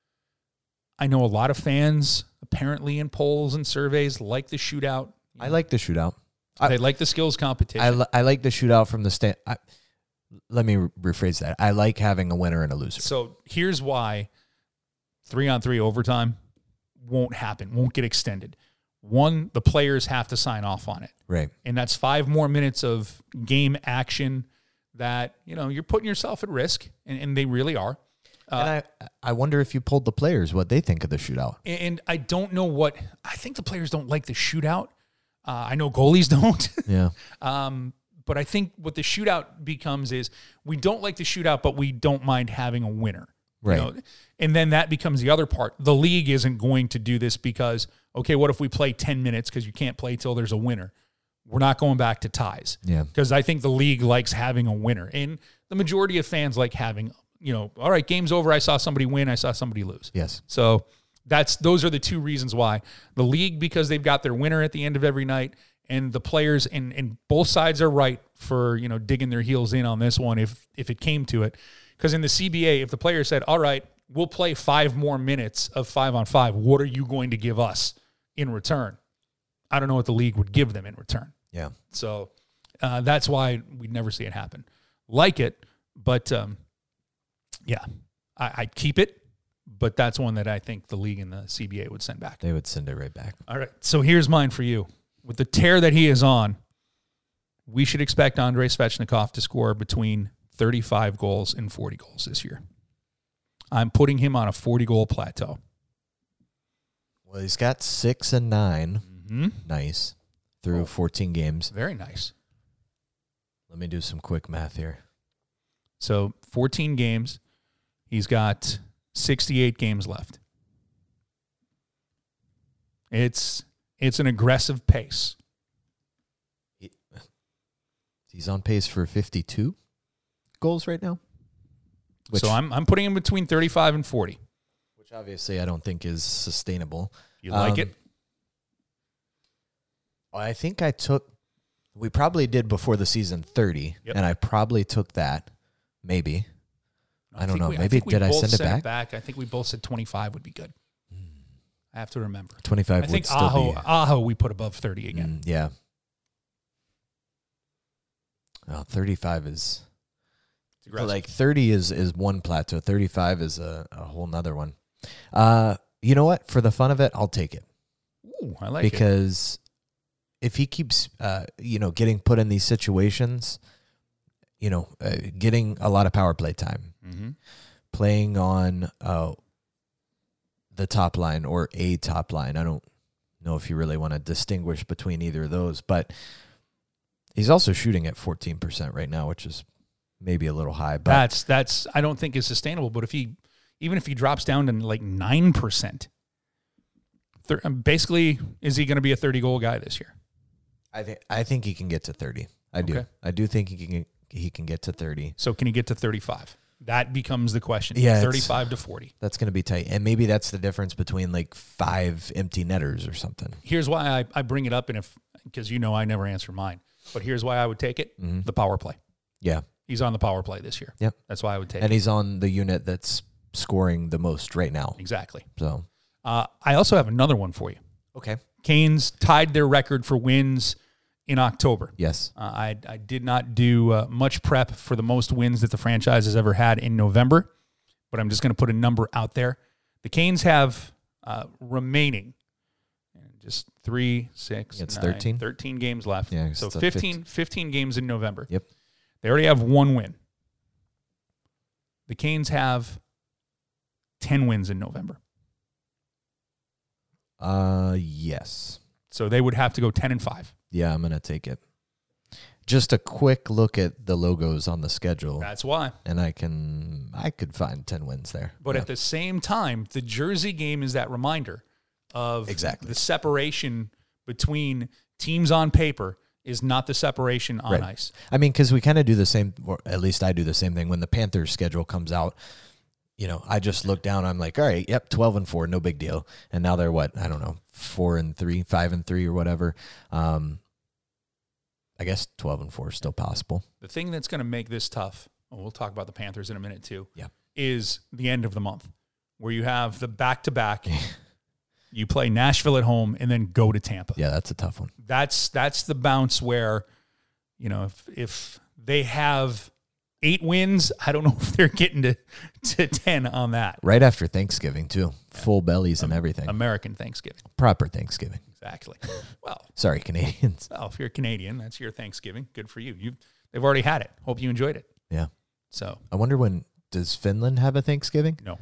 I know a lot of fans, apparently in polls and surveys, like the shootout. I like the shootout. They like the skills competition. I like the shootout from the stand. Let me rephrase that. I like having a winner and a loser. So here's why 3-on-3 overtime won't happen, won't get extended. One, the players have to sign off on it. Right. And that's 5 more minutes of game action that, you're putting yourself at risk, and they really are. And I wonder if you polled the players what they think of the shootout. And I don't know I think the players don't like the shootout. I know goalies don't. Yeah. But I think what the shootout becomes is we don't like the shootout, but we don't mind having a winner. Right. And then that becomes the other part. The league isn't going to do this because, okay, what if we play 10 minutes because you can't play till there's a winner? We're not going back to ties. Yeah. Because I think the league likes having a winner. And the majority of fans like having, all right, game's over. I saw somebody win. I saw somebody lose. Yes. So those are the 2 reasons why. The league, because they've got their winner at the end of every night, and the players, and both sides are right for, digging their heels in on this one if it came to it. Because in the CBA, if the player said, all right, we'll play 5 more minutes of 5-on-5, what are you going to give us in return? I don't know what the league would give them in return. Yeah. So that's why we'd never see it happen. Like it, but yeah, I'd keep it, but that's one that I think the league and the CBA would send back. They would send it right back. All right, so here's mine for you. With the tear that he is on, we should expect Andrei Svechnikov to score between 35 goals and 40 goals this year. I'm putting him on a 40-goal plateau. Well, he's got 6 and 9. Mm-hmm. Nice. Through 14 games. Very nice. Let me do some quick math here. So 14 games. He's got 68 games left. It's an aggressive pace. He's on pace for 52 goals right now. So I'm putting him between 35 and 40. Which obviously I don't think is sustainable. You like it? I think we probably did before the season 30, Yep. and I probably took that, maybe. I don't know. Maybe we did I both send it back? I think we both said 25 would be good. I have to remember. 25 I think would still be. Aho we put above 30 again. Yeah. Well, 35 is... Aggressive. Like 30 is one plateau. 35 is a whole nother one. You know what? For the fun of it, I'll take it. Ooh, I like it. Because if he keeps, getting put in these situations, getting a lot of power play time, playing on the top line or a top line. I don't know if you really want to distinguish between either of those, but he's also shooting at 14% right now, which is maybe a little high. But that's I don't think is sustainable. But even if he drops down to like 9%, basically, is he going to be a 30-goal guy this year? I think he can get to 30. I do. Okay. I do think he can get to 30. So can he get to 35? That becomes the question. Yeah, 35 to 40. That's going to be tight. And maybe that's the difference between like 5 empty netters or something. Here's why I bring it up, because I never answer mine. But here's why I would take it: the power play. Yeah. He's on the power play this year. Yep. That's why I would take it. And he's on the unit that's scoring the most right now. Exactly. So I also have another one for you. okay. Canes tied their record for wins in October. Yes. I did not do much prep for the most wins that the franchise has ever had in November, but I'm just going to put a number out there. The Canes have remaining just 3, 6, It's 9, 13 games left. Yeah, so it's 15 games in November. Yep. They already have 1 win. The Canes have 10 wins in November. Yes. So they would have to go 10-5. Yeah, I'm going to take it. Just a quick look at the logos on the schedule. That's why. And I could find 10 wins there. But Yeah. at the same time, the Jersey game is that reminder of Exactly. the separation between teams on paper is not the separation on Right. ice. I mean, because we kind of do the same, or at least I do the same thing when the Panthers schedule comes out. I just look down. I'm like, all right, yep, 12-4, no big deal. And now they're what? I don't know, 4-3, 5-3, or whatever. I guess 12-4 is still possible. The thing that's going to make this tough, we'll talk about the Panthers in a minute too, Yeah. is the end of the month where you have the back-to-back. You play Nashville at home and then go to Tampa. Yeah, that's a tough one. That's the bounce where, if they have 8 wins, I don't know if they're getting to 10 on that. Right after Thanksgiving, too. Full bellies and everything. American Thanksgiving. Proper Thanksgiving. Exactly. Well, Sorry, Canadians. if you're Canadian, that's your Thanksgiving. Good for you. They've already had it. Hope you enjoyed it. Yeah. So, I wonder does Finland have a Thanksgiving? no,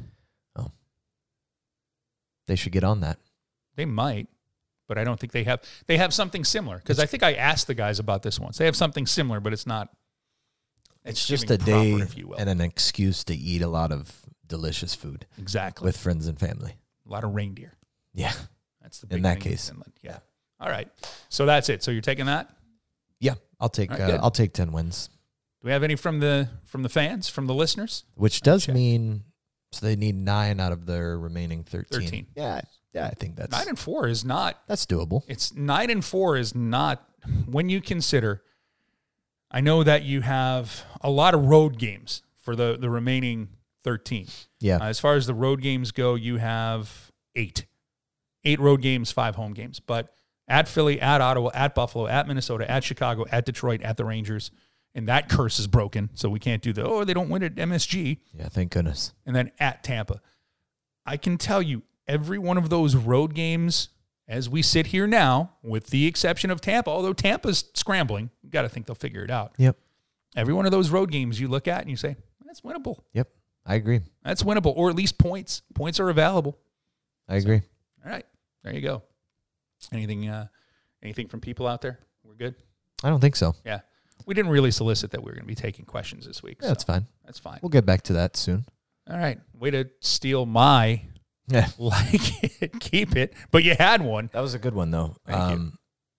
They should get on that. they might, but I don't think they have. They have something similar because I think I asked the guys about this once. They have something similar, but it's not. It's just Thanksgiving a day proper, if you will. and an excuse to eat a lot of delicious food Exactly. with friends and family. A lot of reindeer. Yeah. That's the big In that thing case. Finland. Yeah. All right. So that's it. So you're taking that? Yeah. I'll take All right, good. I'll take 10 wins. Do we have any from the fans, from the listeners? Which does check. mean so they need 9 out of their remaining 13. 13. Yeah, I think that's 9-4 is not. that's doable. It's 9-4 is not when you consider. I know that you have a lot of road games for the remaining 13. Yeah. As far as the road games go, you have 8 road games, 5 home games. But at Philly, at Ottawa, at Buffalo, at Minnesota, at Chicago, at Detroit, at the Rangers, and that curse is broken. So we can't do they don't win at MSG. Yeah, thank goodness. And then at Tampa. I can tell you every one of those road games as we sit here now, with the exception of Tampa, although Tampa's scrambling, you got to think they'll figure it out. Yep. Every one of those road games you look at and you say, that's winnable. Yep. I agree. That's winnable, or at least points. Points are available. I agree. All right. There you go. Anything from people out there? We're good? I don't think so. Yeah. We didn't really solicit that we were going to be taking questions this week. Yeah, that's fine. That's fine. We'll get back to that soon. All right. Way to steal my Yeah. like it, keep it. But you had one. That was a good one, though. Thank you.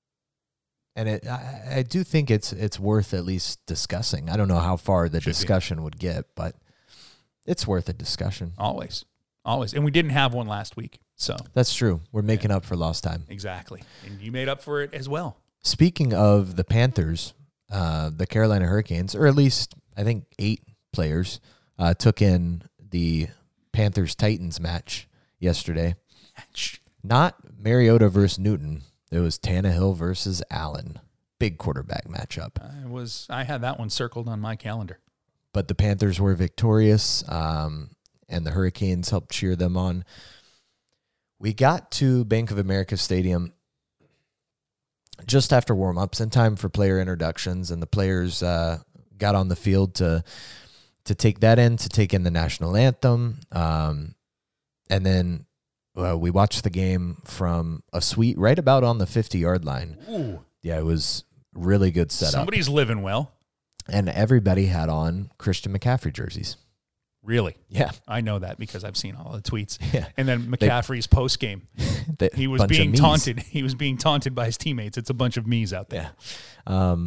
And I do think it's worth at least discussing. I don't know how far the discussion would get, but it's worth a discussion. Always. And we didn't have one last week. So That's true. We're making up for lost time. exactly. And you made up for it as well. Speaking of the Panthers, the Carolina Hurricanes, or at least I think 8 players, took in the Panthers-Titans match yesterday. Not Mariota versus Newton. It was Tannehill versus Allen. Big quarterback matchup. I had that one circled on my calendar. But the Panthers were victorious, and the Hurricanes helped cheer them on. We got to Bank of America Stadium just after warm-ups, in time for player introductions, and the players got on the field to take that in, to take in the national anthem, and then we watched the game from a suite right about on the 50-yard line. Ooh. Yeah, it was really good setup. Somebody's living well. And everybody had on Christian McCaffrey jerseys. Really? Yeah. I know that because I've seen all the tweets. Yeah. And then McCaffrey's post game, he was being taunted. He was being taunted by his teammates. It's a bunch of me's out there. Yeah.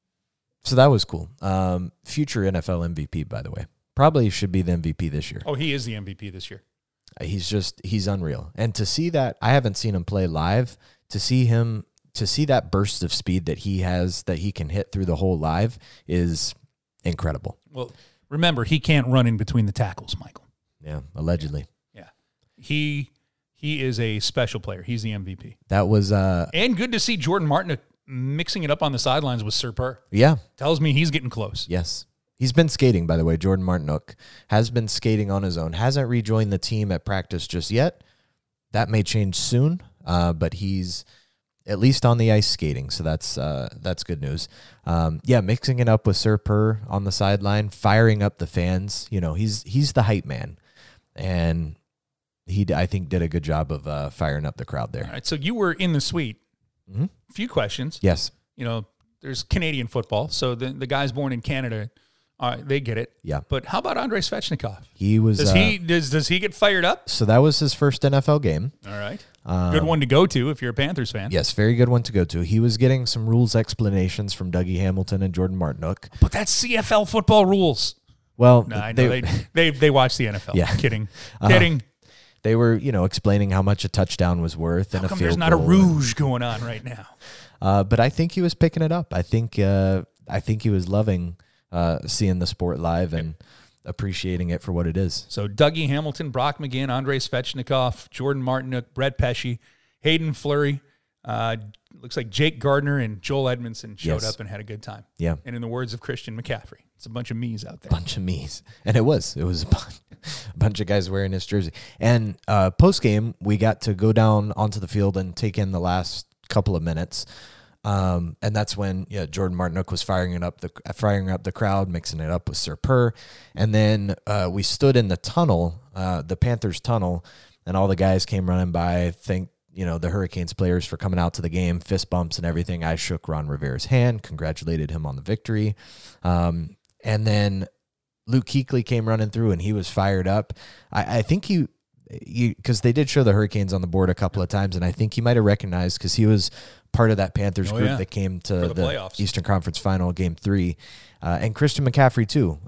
So that was cool. Future NFL MVP, by the way. Probably should be the MVP this year. Oh, he is the MVP this year. He's unreal. And to see that, I haven't seen him play live. To see that burst of speed that he has, that he can hit through the whole live, is incredible. Well, remember, he can't run in between the tackles, Michael. Yeah, allegedly. Yeah. He is a special player. He's the MVP. That was and good to see Jordan Martin mixing it up on the sidelines with Sir Purr. Yeah. Tells me he's getting close. Yes. He's been skating, by the way. Jordan Martinook has been skating on his own. Hasn't rejoined the team at practice just yet. That may change soon, but he's at least on the ice skating, so that's good news. Mixing it up with Sir Purr on the sideline, firing up the fans. You know, he's the hype man, and I think did a good job of firing up the crowd there. All right, so you were in the suite. Mm-hmm. A few questions. Yes. You know, there's Canadian football, so the guys born in Canada, they get it. Yeah. But how about Andrei Svechnikov? He was. Does he get fired up? So that was his first NFL game. All right. Good one to go to if you're a Panthers fan. Yes, very good one to go to. He was getting some rules explanations from Dougie Hamilton and Jordan Martinook. But that's CFL football rules. Well, no, I know they watch the NFL. Yeah. Kidding. They were, explaining how much a touchdown was worth. How and come a field there's not a goal rouge going on right now? But I think he was picking it up. I think he was loving seeing the sport live and appreciating it for what it is. So Dougie Hamilton, Brock McGinn, Andrei Svechnikov, Jordan Martinook, Brett Pesce, Hayden Fleury, looks like Jake Gardner and Joel Edmondson showed up and had a good time. Yeah. And in the words of Christian McCaffrey, it's a bunch of me's out there. Bunch of me's. And it was a bunch of guys wearing his jersey. And post-game, we got to go down onto the field and take in the last couple of minutes. And that's when Jordan Martinook was firing up the crowd, mixing it up with Sir Purr. And then we stood in the tunnel, the Panthers tunnel, and all the guys came running by. Thank the Hurricanes players for coming out to the game, fist bumps and everything. I shook Ron Rivera's hand, congratulated him on the victory. And then Luke Kuechly came running through, and he was fired up. I think he because they did show the Hurricanes on the board a couple of times, and I think he might have recognized because he was part of that Panthers group that came to the playoffs. Eastern Conference Final, Game 3. And Christian McCaffrey, too.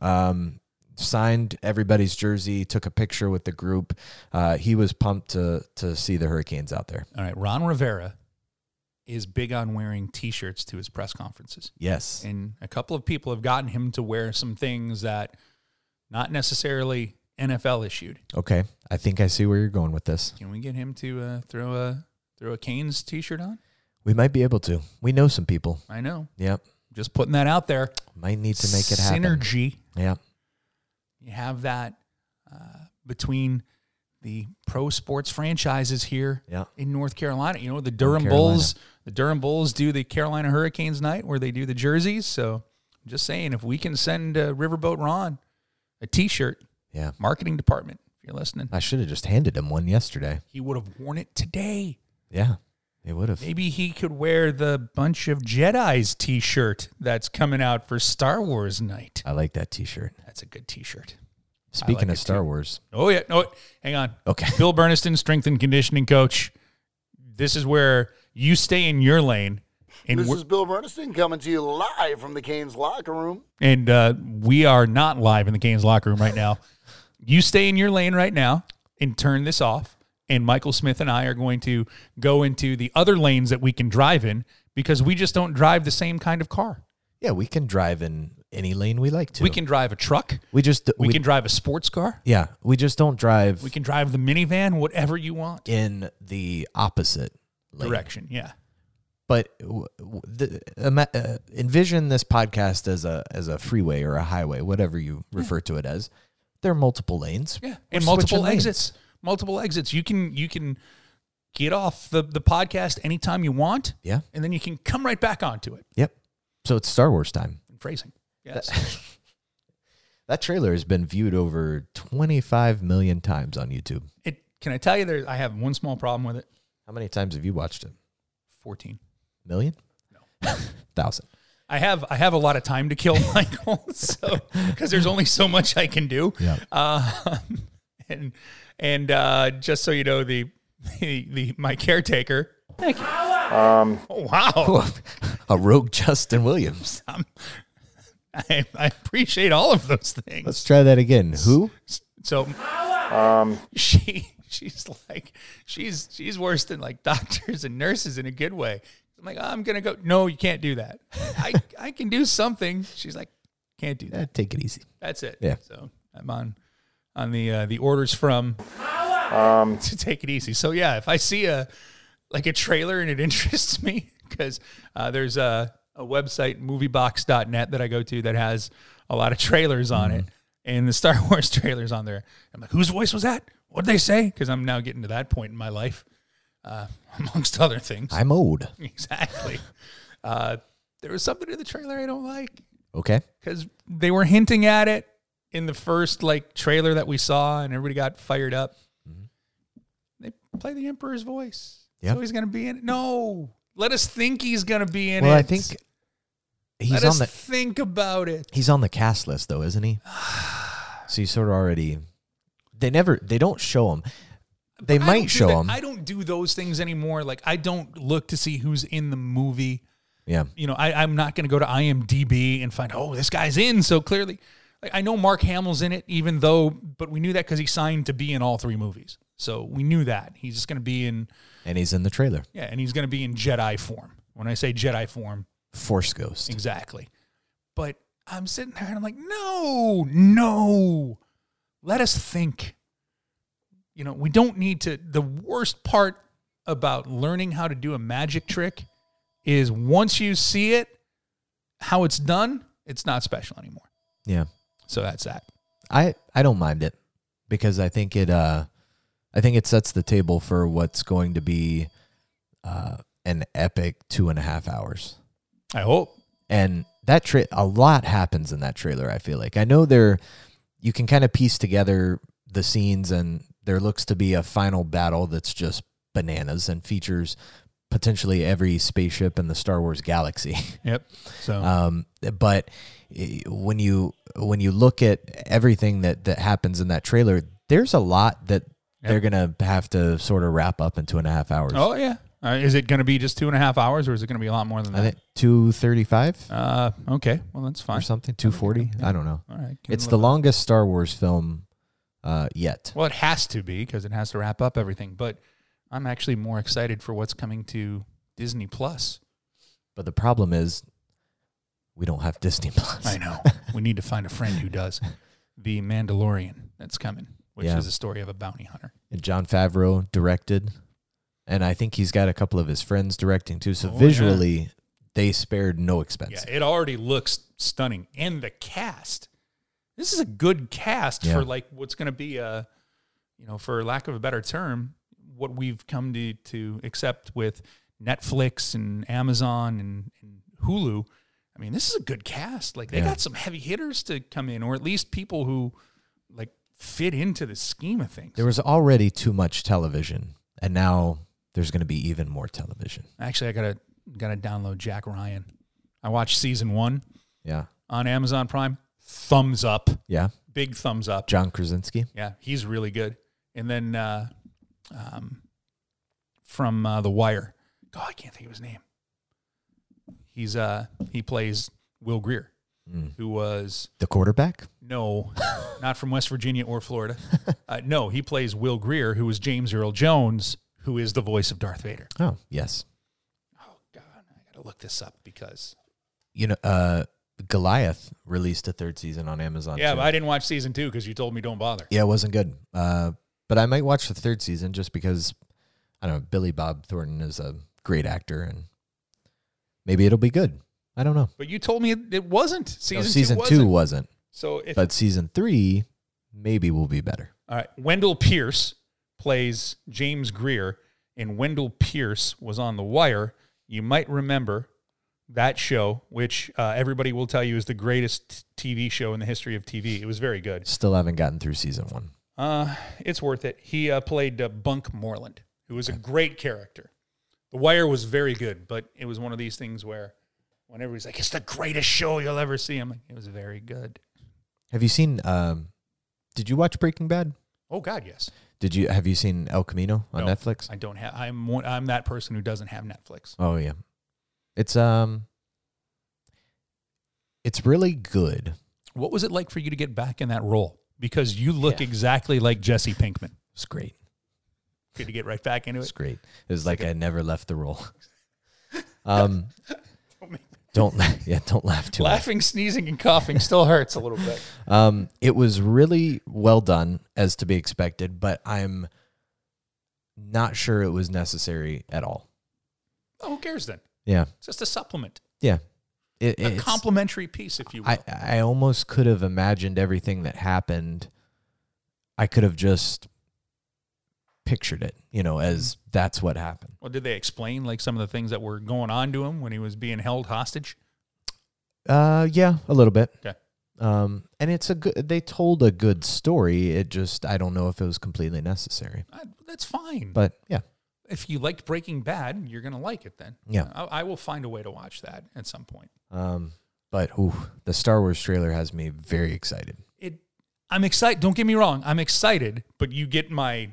Signed everybody's jersey, took a picture with the group. He was pumped to see the Hurricanes out there. All right, Ron Rivera is big on wearing T-shirts to his press conferences. Yes. And a couple of people have gotten him to wear some things that not necessarily NFL issued. Okay, I think I see where you're going with this. Can we get him to throw a Canes T-shirt on? We might be able to. We know some people. I know. Yep. Just putting that out there. Might need to make it happen. Synergy. Yeah. You have that between the pro sports franchises here Yeah. in North Carolina. You know, the Durham Carolina. Bulls. The Durham Bulls do the Carolina Hurricanes night where they do the jerseys. So I'm just saying, if we can send Riverboat Ron a T-shirt, Yeah. marketing department, if you're listening, I should have just handed him one yesterday. he would have worn it today. Yeah. He would have. Maybe he could wear the Bunch of Jedis T-shirt that's coming out for Star Wars night. I like that T-shirt. That's a good T-shirt. Speaking like of it Star too. Wars. Oh, yeah. No, hang on. Okay. Bill Burniston, strength and conditioning coach. This is where you stay in your lane. And This we're- is Bill Burniston coming to you live from the Canes locker room. And we are not live in the Canes locker room right now. You stay in your lane right now and turn this off. And Michael Smith and I are going to go into the other lanes that we can drive in because we just don't drive the same kind of car. Yeah, we can drive in any lane we like to. We can drive a truck. We just We can drive a sports car. Yeah, we just don't drive We can drive the minivan, whatever you want. in the opposite lane. Direction, yeah. But envision this podcast as a freeway or a highway, whatever you refer to it as. There are multiple lanes. Yeah, We're and multiple switching lanes. exits. Multiple exits. You can get off the podcast anytime you want. Yeah. And then you can come right back onto it. Yep. So it's Star Wars time. Phrasing. Yes. That trailer has been viewed over 25 million times on YouTube. Can I tell you I have one small problem with it? How many times have you watched it? 14. Million? No. 1,000. I have a lot of time to kill, Michael, so because there's only so much I can do. Yeah. And just so you know, my caretaker. Thank you. Oh, wow. A rogue Justin Williams. I appreciate all of those things. Let's try that again. Who? So, she's like, she's worse than like doctors and nurses in a good way. I'm like, I'm gonna go. No, you can't do that. I can do something. She's like, can't do that. Take it easy. That's it. Yeah. So I'm on the orders from to take it easy. So yeah, if I see a trailer and it interests me, because there's a website, moviebox.net, that I go to that has a lot of trailers on it, and the Star Wars trailers on there. I'm like, whose voice was that? What'd they say? Because I'm now getting to that point in my life, amongst other things. I'm old. Exactly. There was something in the trailer I don't like, Okay. because they were hinting at it in the first trailer that we saw, and everybody got fired up. They play the Emperor's voice. Yep. So he's going to be in it. No, let us think he's going to be in it. Well, I think Let us think about it. he's on the cast list though, isn't he? So he's sort of already. They don't show him. They might show him. I don't do those things anymore. Like, I don't look to see who's in the movie. Yeah. You know, I'm not going to go to IMDb and find, oh, this guy's in. So clearly, like, I know Mark Hamill's in it, but we knew that because he signed to be in all three movies. So we knew that he's just going to be in. And he's in the trailer. Yeah, and he's going to be in Jedi form. When I say Jedi form, Force Ghost. exactly. But I'm sitting there and I'm like, no, let us think. You know, we don't need to. The worst part about learning how to do a magic trick is once you see it, how it's done, it's not special anymore. Yeah. So that's that. I don't mind it because I think it sets the table for what's going to be an epic 2.5 hours. I hope. And that a lot happens in that trailer, I feel like. I know you can kind of piece together the scenes, and there looks to be a final battle that's just bananas and features potentially every spaceship in the Star Wars galaxy. Yep. So But when you look at everything that happens in that trailer, there's a lot that they're going to have to sort of wrap up in 2.5 hours. oh yeah. Is it going to be just 2.5 hours, or is it going to be a lot more than that? I think 2:35 okay. Well, that's fine. or something, 2:40. I don't know. All right. It's the longest Star Wars film yet. Well, it has to be because it has to wrap up everything. But I'm actually more excited for what's coming to Disney Plus. But the problem is we don't have Disney Plus. I know. We need to find a friend who does. The Mandalorian that's coming, which is a story of a bounty hunter. And Jon Favreau directed, and I think he's got a couple of his friends directing too. So Oh, visually, they spared no expense. Yeah, it already looks stunning. And the cast. This is a good cast for what's going to be a for lack of a better term, what we've come to accept with Netflix and Amazon and Hulu. I mean, this is a good cast. Like, they got some heavy hitters to come in, or at least people who like fit into the scheme of things. There was already too much television, and now there's going to be even more television. Actually, I gotta download Jack Ryan. I watched season 1 Yeah. on Amazon Prime. Thumbs up. Yeah. Big thumbs up. John Krasinski. Yeah, he's really good. And then from The Wire. God, I can't think of his name. He plays Will Greer, who was The quarterback? no, not from West Virginia or Florida. No, he plays Will Greer, who was James Earl Jones, who is the voice of Darth Vader. Oh, yes. Oh God, I gotta look this up because Goliath released a 3rd season on Amazon. yeah, too. but I didn't watch season 2 because you told me don't bother. Yeah, it wasn't good. But I might watch the 3rd season just because, I don't know, Billy Bob Thornton is a great actor, and maybe it'll be good. I don't know. But you told me it wasn't. Season 2 wasn't. wasn't. So But season 3 maybe will be better. all right, Wendell Pierce plays James Greer, and Wendell Pierce was on The Wire. You might remember that show, which everybody will tell you is the greatest TV show in the history of TV. It was very good. Still haven't gotten through season 1. It's worth it. He played Bunk Moreland, who was a great character. The Wire was very good, but it was one of these things where when everybody's like, it's the greatest show you'll ever see, I'm like, it was very good. Have you seen, did you watch Breaking Bad? Oh, God, yes. Have you seen El Camino on No, Netflix? I don't have. I'm that person who doesn't have Netflix. Oh, yeah. It's really good. What was it like for you to get back in that role? Because you look exactly like Jesse Pinkman. It's great. Good to get right back into It's it. great. It was like I never left the role. Don't laugh too much. Laughing, sneezing, and coughing still hurts a little bit. It was really well done, as to be expected, but I'm not sure it was necessary at all. Oh, who cares then? Yeah. It's just a supplement. Yeah. A It's complimentary piece, if you will. I almost could have imagined everything that happened. I could have just pictured it, as that's what happened. Well, did they explain like some of the things that were going on to him when he was being held hostage? Yeah, a little bit. Okay. And they told a good story. It just, I don't know if it was completely necessary. That's fine. But yeah. If you liked Breaking Bad, you're going to like it then. Yeah. I will find a way to watch that at some point. But the Star Wars trailer has me very excited. I'm excited. Don't get me wrong. I'm excited, but you get my.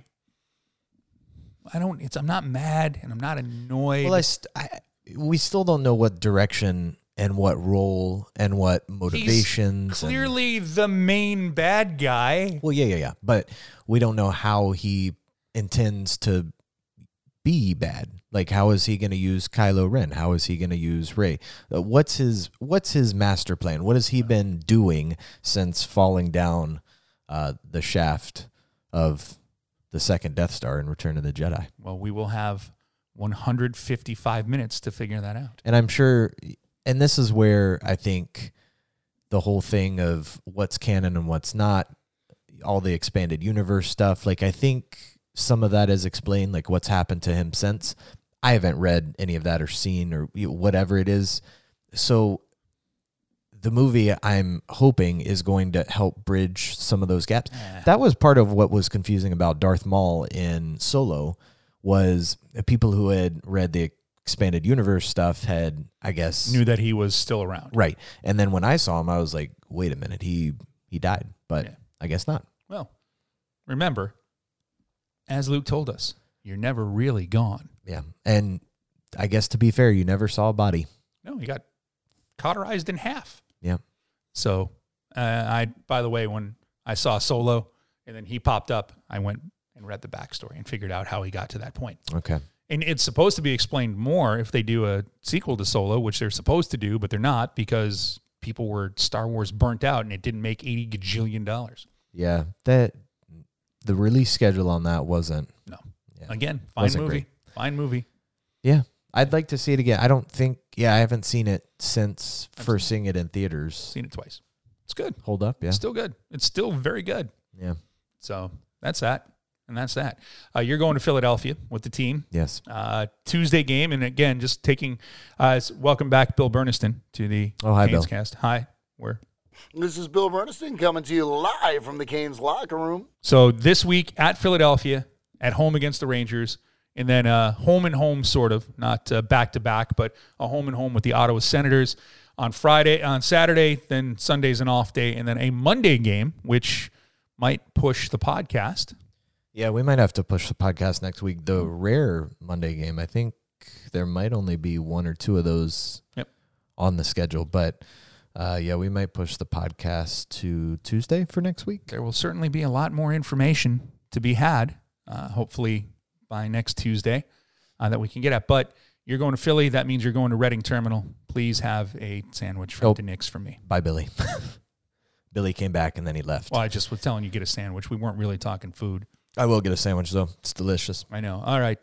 I'm not mad and I'm not annoyed. Well, we still don't know what direction and what role and what motivations. He's clearly the main bad guy. Well, yeah. But we don't know how he intends to be bad. Like, how is he going to use Kylo Ren? How is he going to use Rey? What's his master plan? What has he been doing since falling down the shaft of the second Death Star in Return of the Jedi? Well, we will have 155 minutes to figure that out. And I'm sure, and this is where I think the whole thing of what's canon and what's not, all the expanded universe stuff, like, I think some of that is explained, like what's happened to him since. I haven't read any of that or seen or whatever it is. So the movie, I'm hoping, is going to help bridge some of those gaps. That was part of what was confusing about Darth Maul in Solo, was people who had read the expanded universe stuff had, I guess, Knew that he was still around. right. And then when I saw him, I was like, wait a minute, he died, but I guess not. Well, remember, as Luke told us, you're never really gone. Yeah. And I guess, to be fair, you never saw a body. No, he got cauterized in half. Yeah. So, by the way, when I saw Solo and then he popped up, I went and read the backstory and figured out how he got to that point. Okay. And it's supposed to be explained more if they do a sequel to Solo, which they're supposed to do, but they're not, because people were Star Wars burnt out and it didn't make $80 gajillion. Yeah. The release schedule on that wasn't. No. Yeah. Again, fine Wasn't movie. great. Fine movie. Yeah. I'd like to see it again. I don't think, I haven't seen it since first seeing it in theaters. Seen it twice. It's good. Hold up, yeah. It's still good. It's still very good. Yeah. So that's that. And that's that. You're going to Philadelphia with the team. Yes. Tuesday game. And again, just taking, welcome back, Bill Burniston, to the Hi, Bill. Canescast. Hi. This is Bill Burniston coming to you live from the Canes locker room. So this week at Philadelphia, at home against the Rangers, and then home and home sort of, not back-to-back, but a home and home with the Ottawa Senators on Saturday, then Sunday's an off day, and then a Monday game, which might push the podcast. Yeah, we might have to push the podcast next week. The rare Monday game, I think there might only be one or two of those on the schedule. But, we might push the podcast to Tuesday for next week. There will certainly be a lot more information to be had, hopefully by next Tuesday, that we can get at. But you're going to Philly. That means you're going to Reading Terminal. Please have a sandwich from the Knicks for me. Bye, Billy. Billy came back and then he left. Well, I just was telling you get a sandwich. We weren't really talking food. I will get a sandwich, though. It's delicious. I know. All right.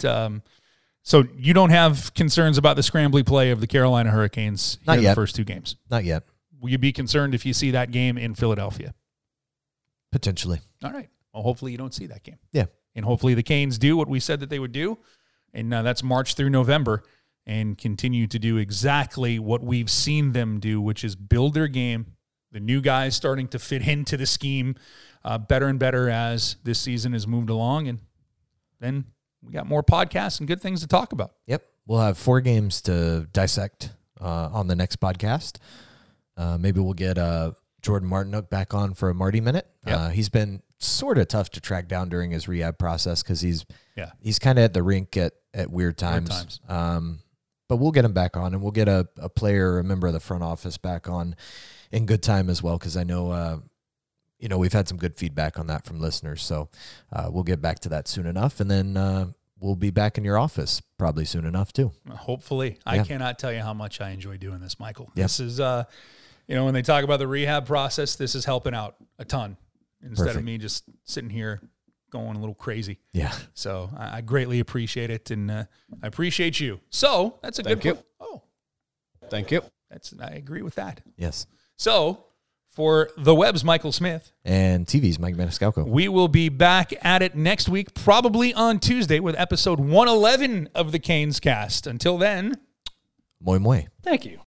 So you don't have concerns about the scrambly play of the Carolina Hurricanes Not yet. The first two games? Not yet. Will you be concerned if you see that game in Philadelphia? Potentially. All right. Well, hopefully you don't see that game. Yeah. And hopefully the Canes do what we said that they would do, and that's March through November, and continue to do exactly what we've seen them do, which is build their game. The new guys starting to fit into the scheme better and better as this season has moved along, and then we got more podcasts and good things to talk about. Yep. We'll have 4 games to dissect on the next podcast. Maybe we'll get Jordan Martinook back on for a Marty Minute. Yep. He's been sort of tough to track down during his rehab process because he's kind of at the rink at weird times. But we'll get him back on, and we'll get a player, a member of the front office back on in good time as well, because I know we've had some good feedback on that from listeners. So we'll get back to that soon enough, and then we'll be back in your office probably soon enough too. Hopefully. Yeah. I cannot tell you how much I enjoy doing this, Michael. Yep. This is, when they talk about the rehab process, this is helping out a ton instead Perfect. of me just sitting here going a little crazy. Yeah. So I greatly appreciate it, and I appreciate you. So that's a Thank good you. point. Oh, Thank you. I agree with that. Yes. So for the Web's Michael Smith, And TV's Mike Maniscalco. we will be back at it next week, probably on Tuesday, with episode 111 of the Canes Cast. Until then, Moi moi. Thank you.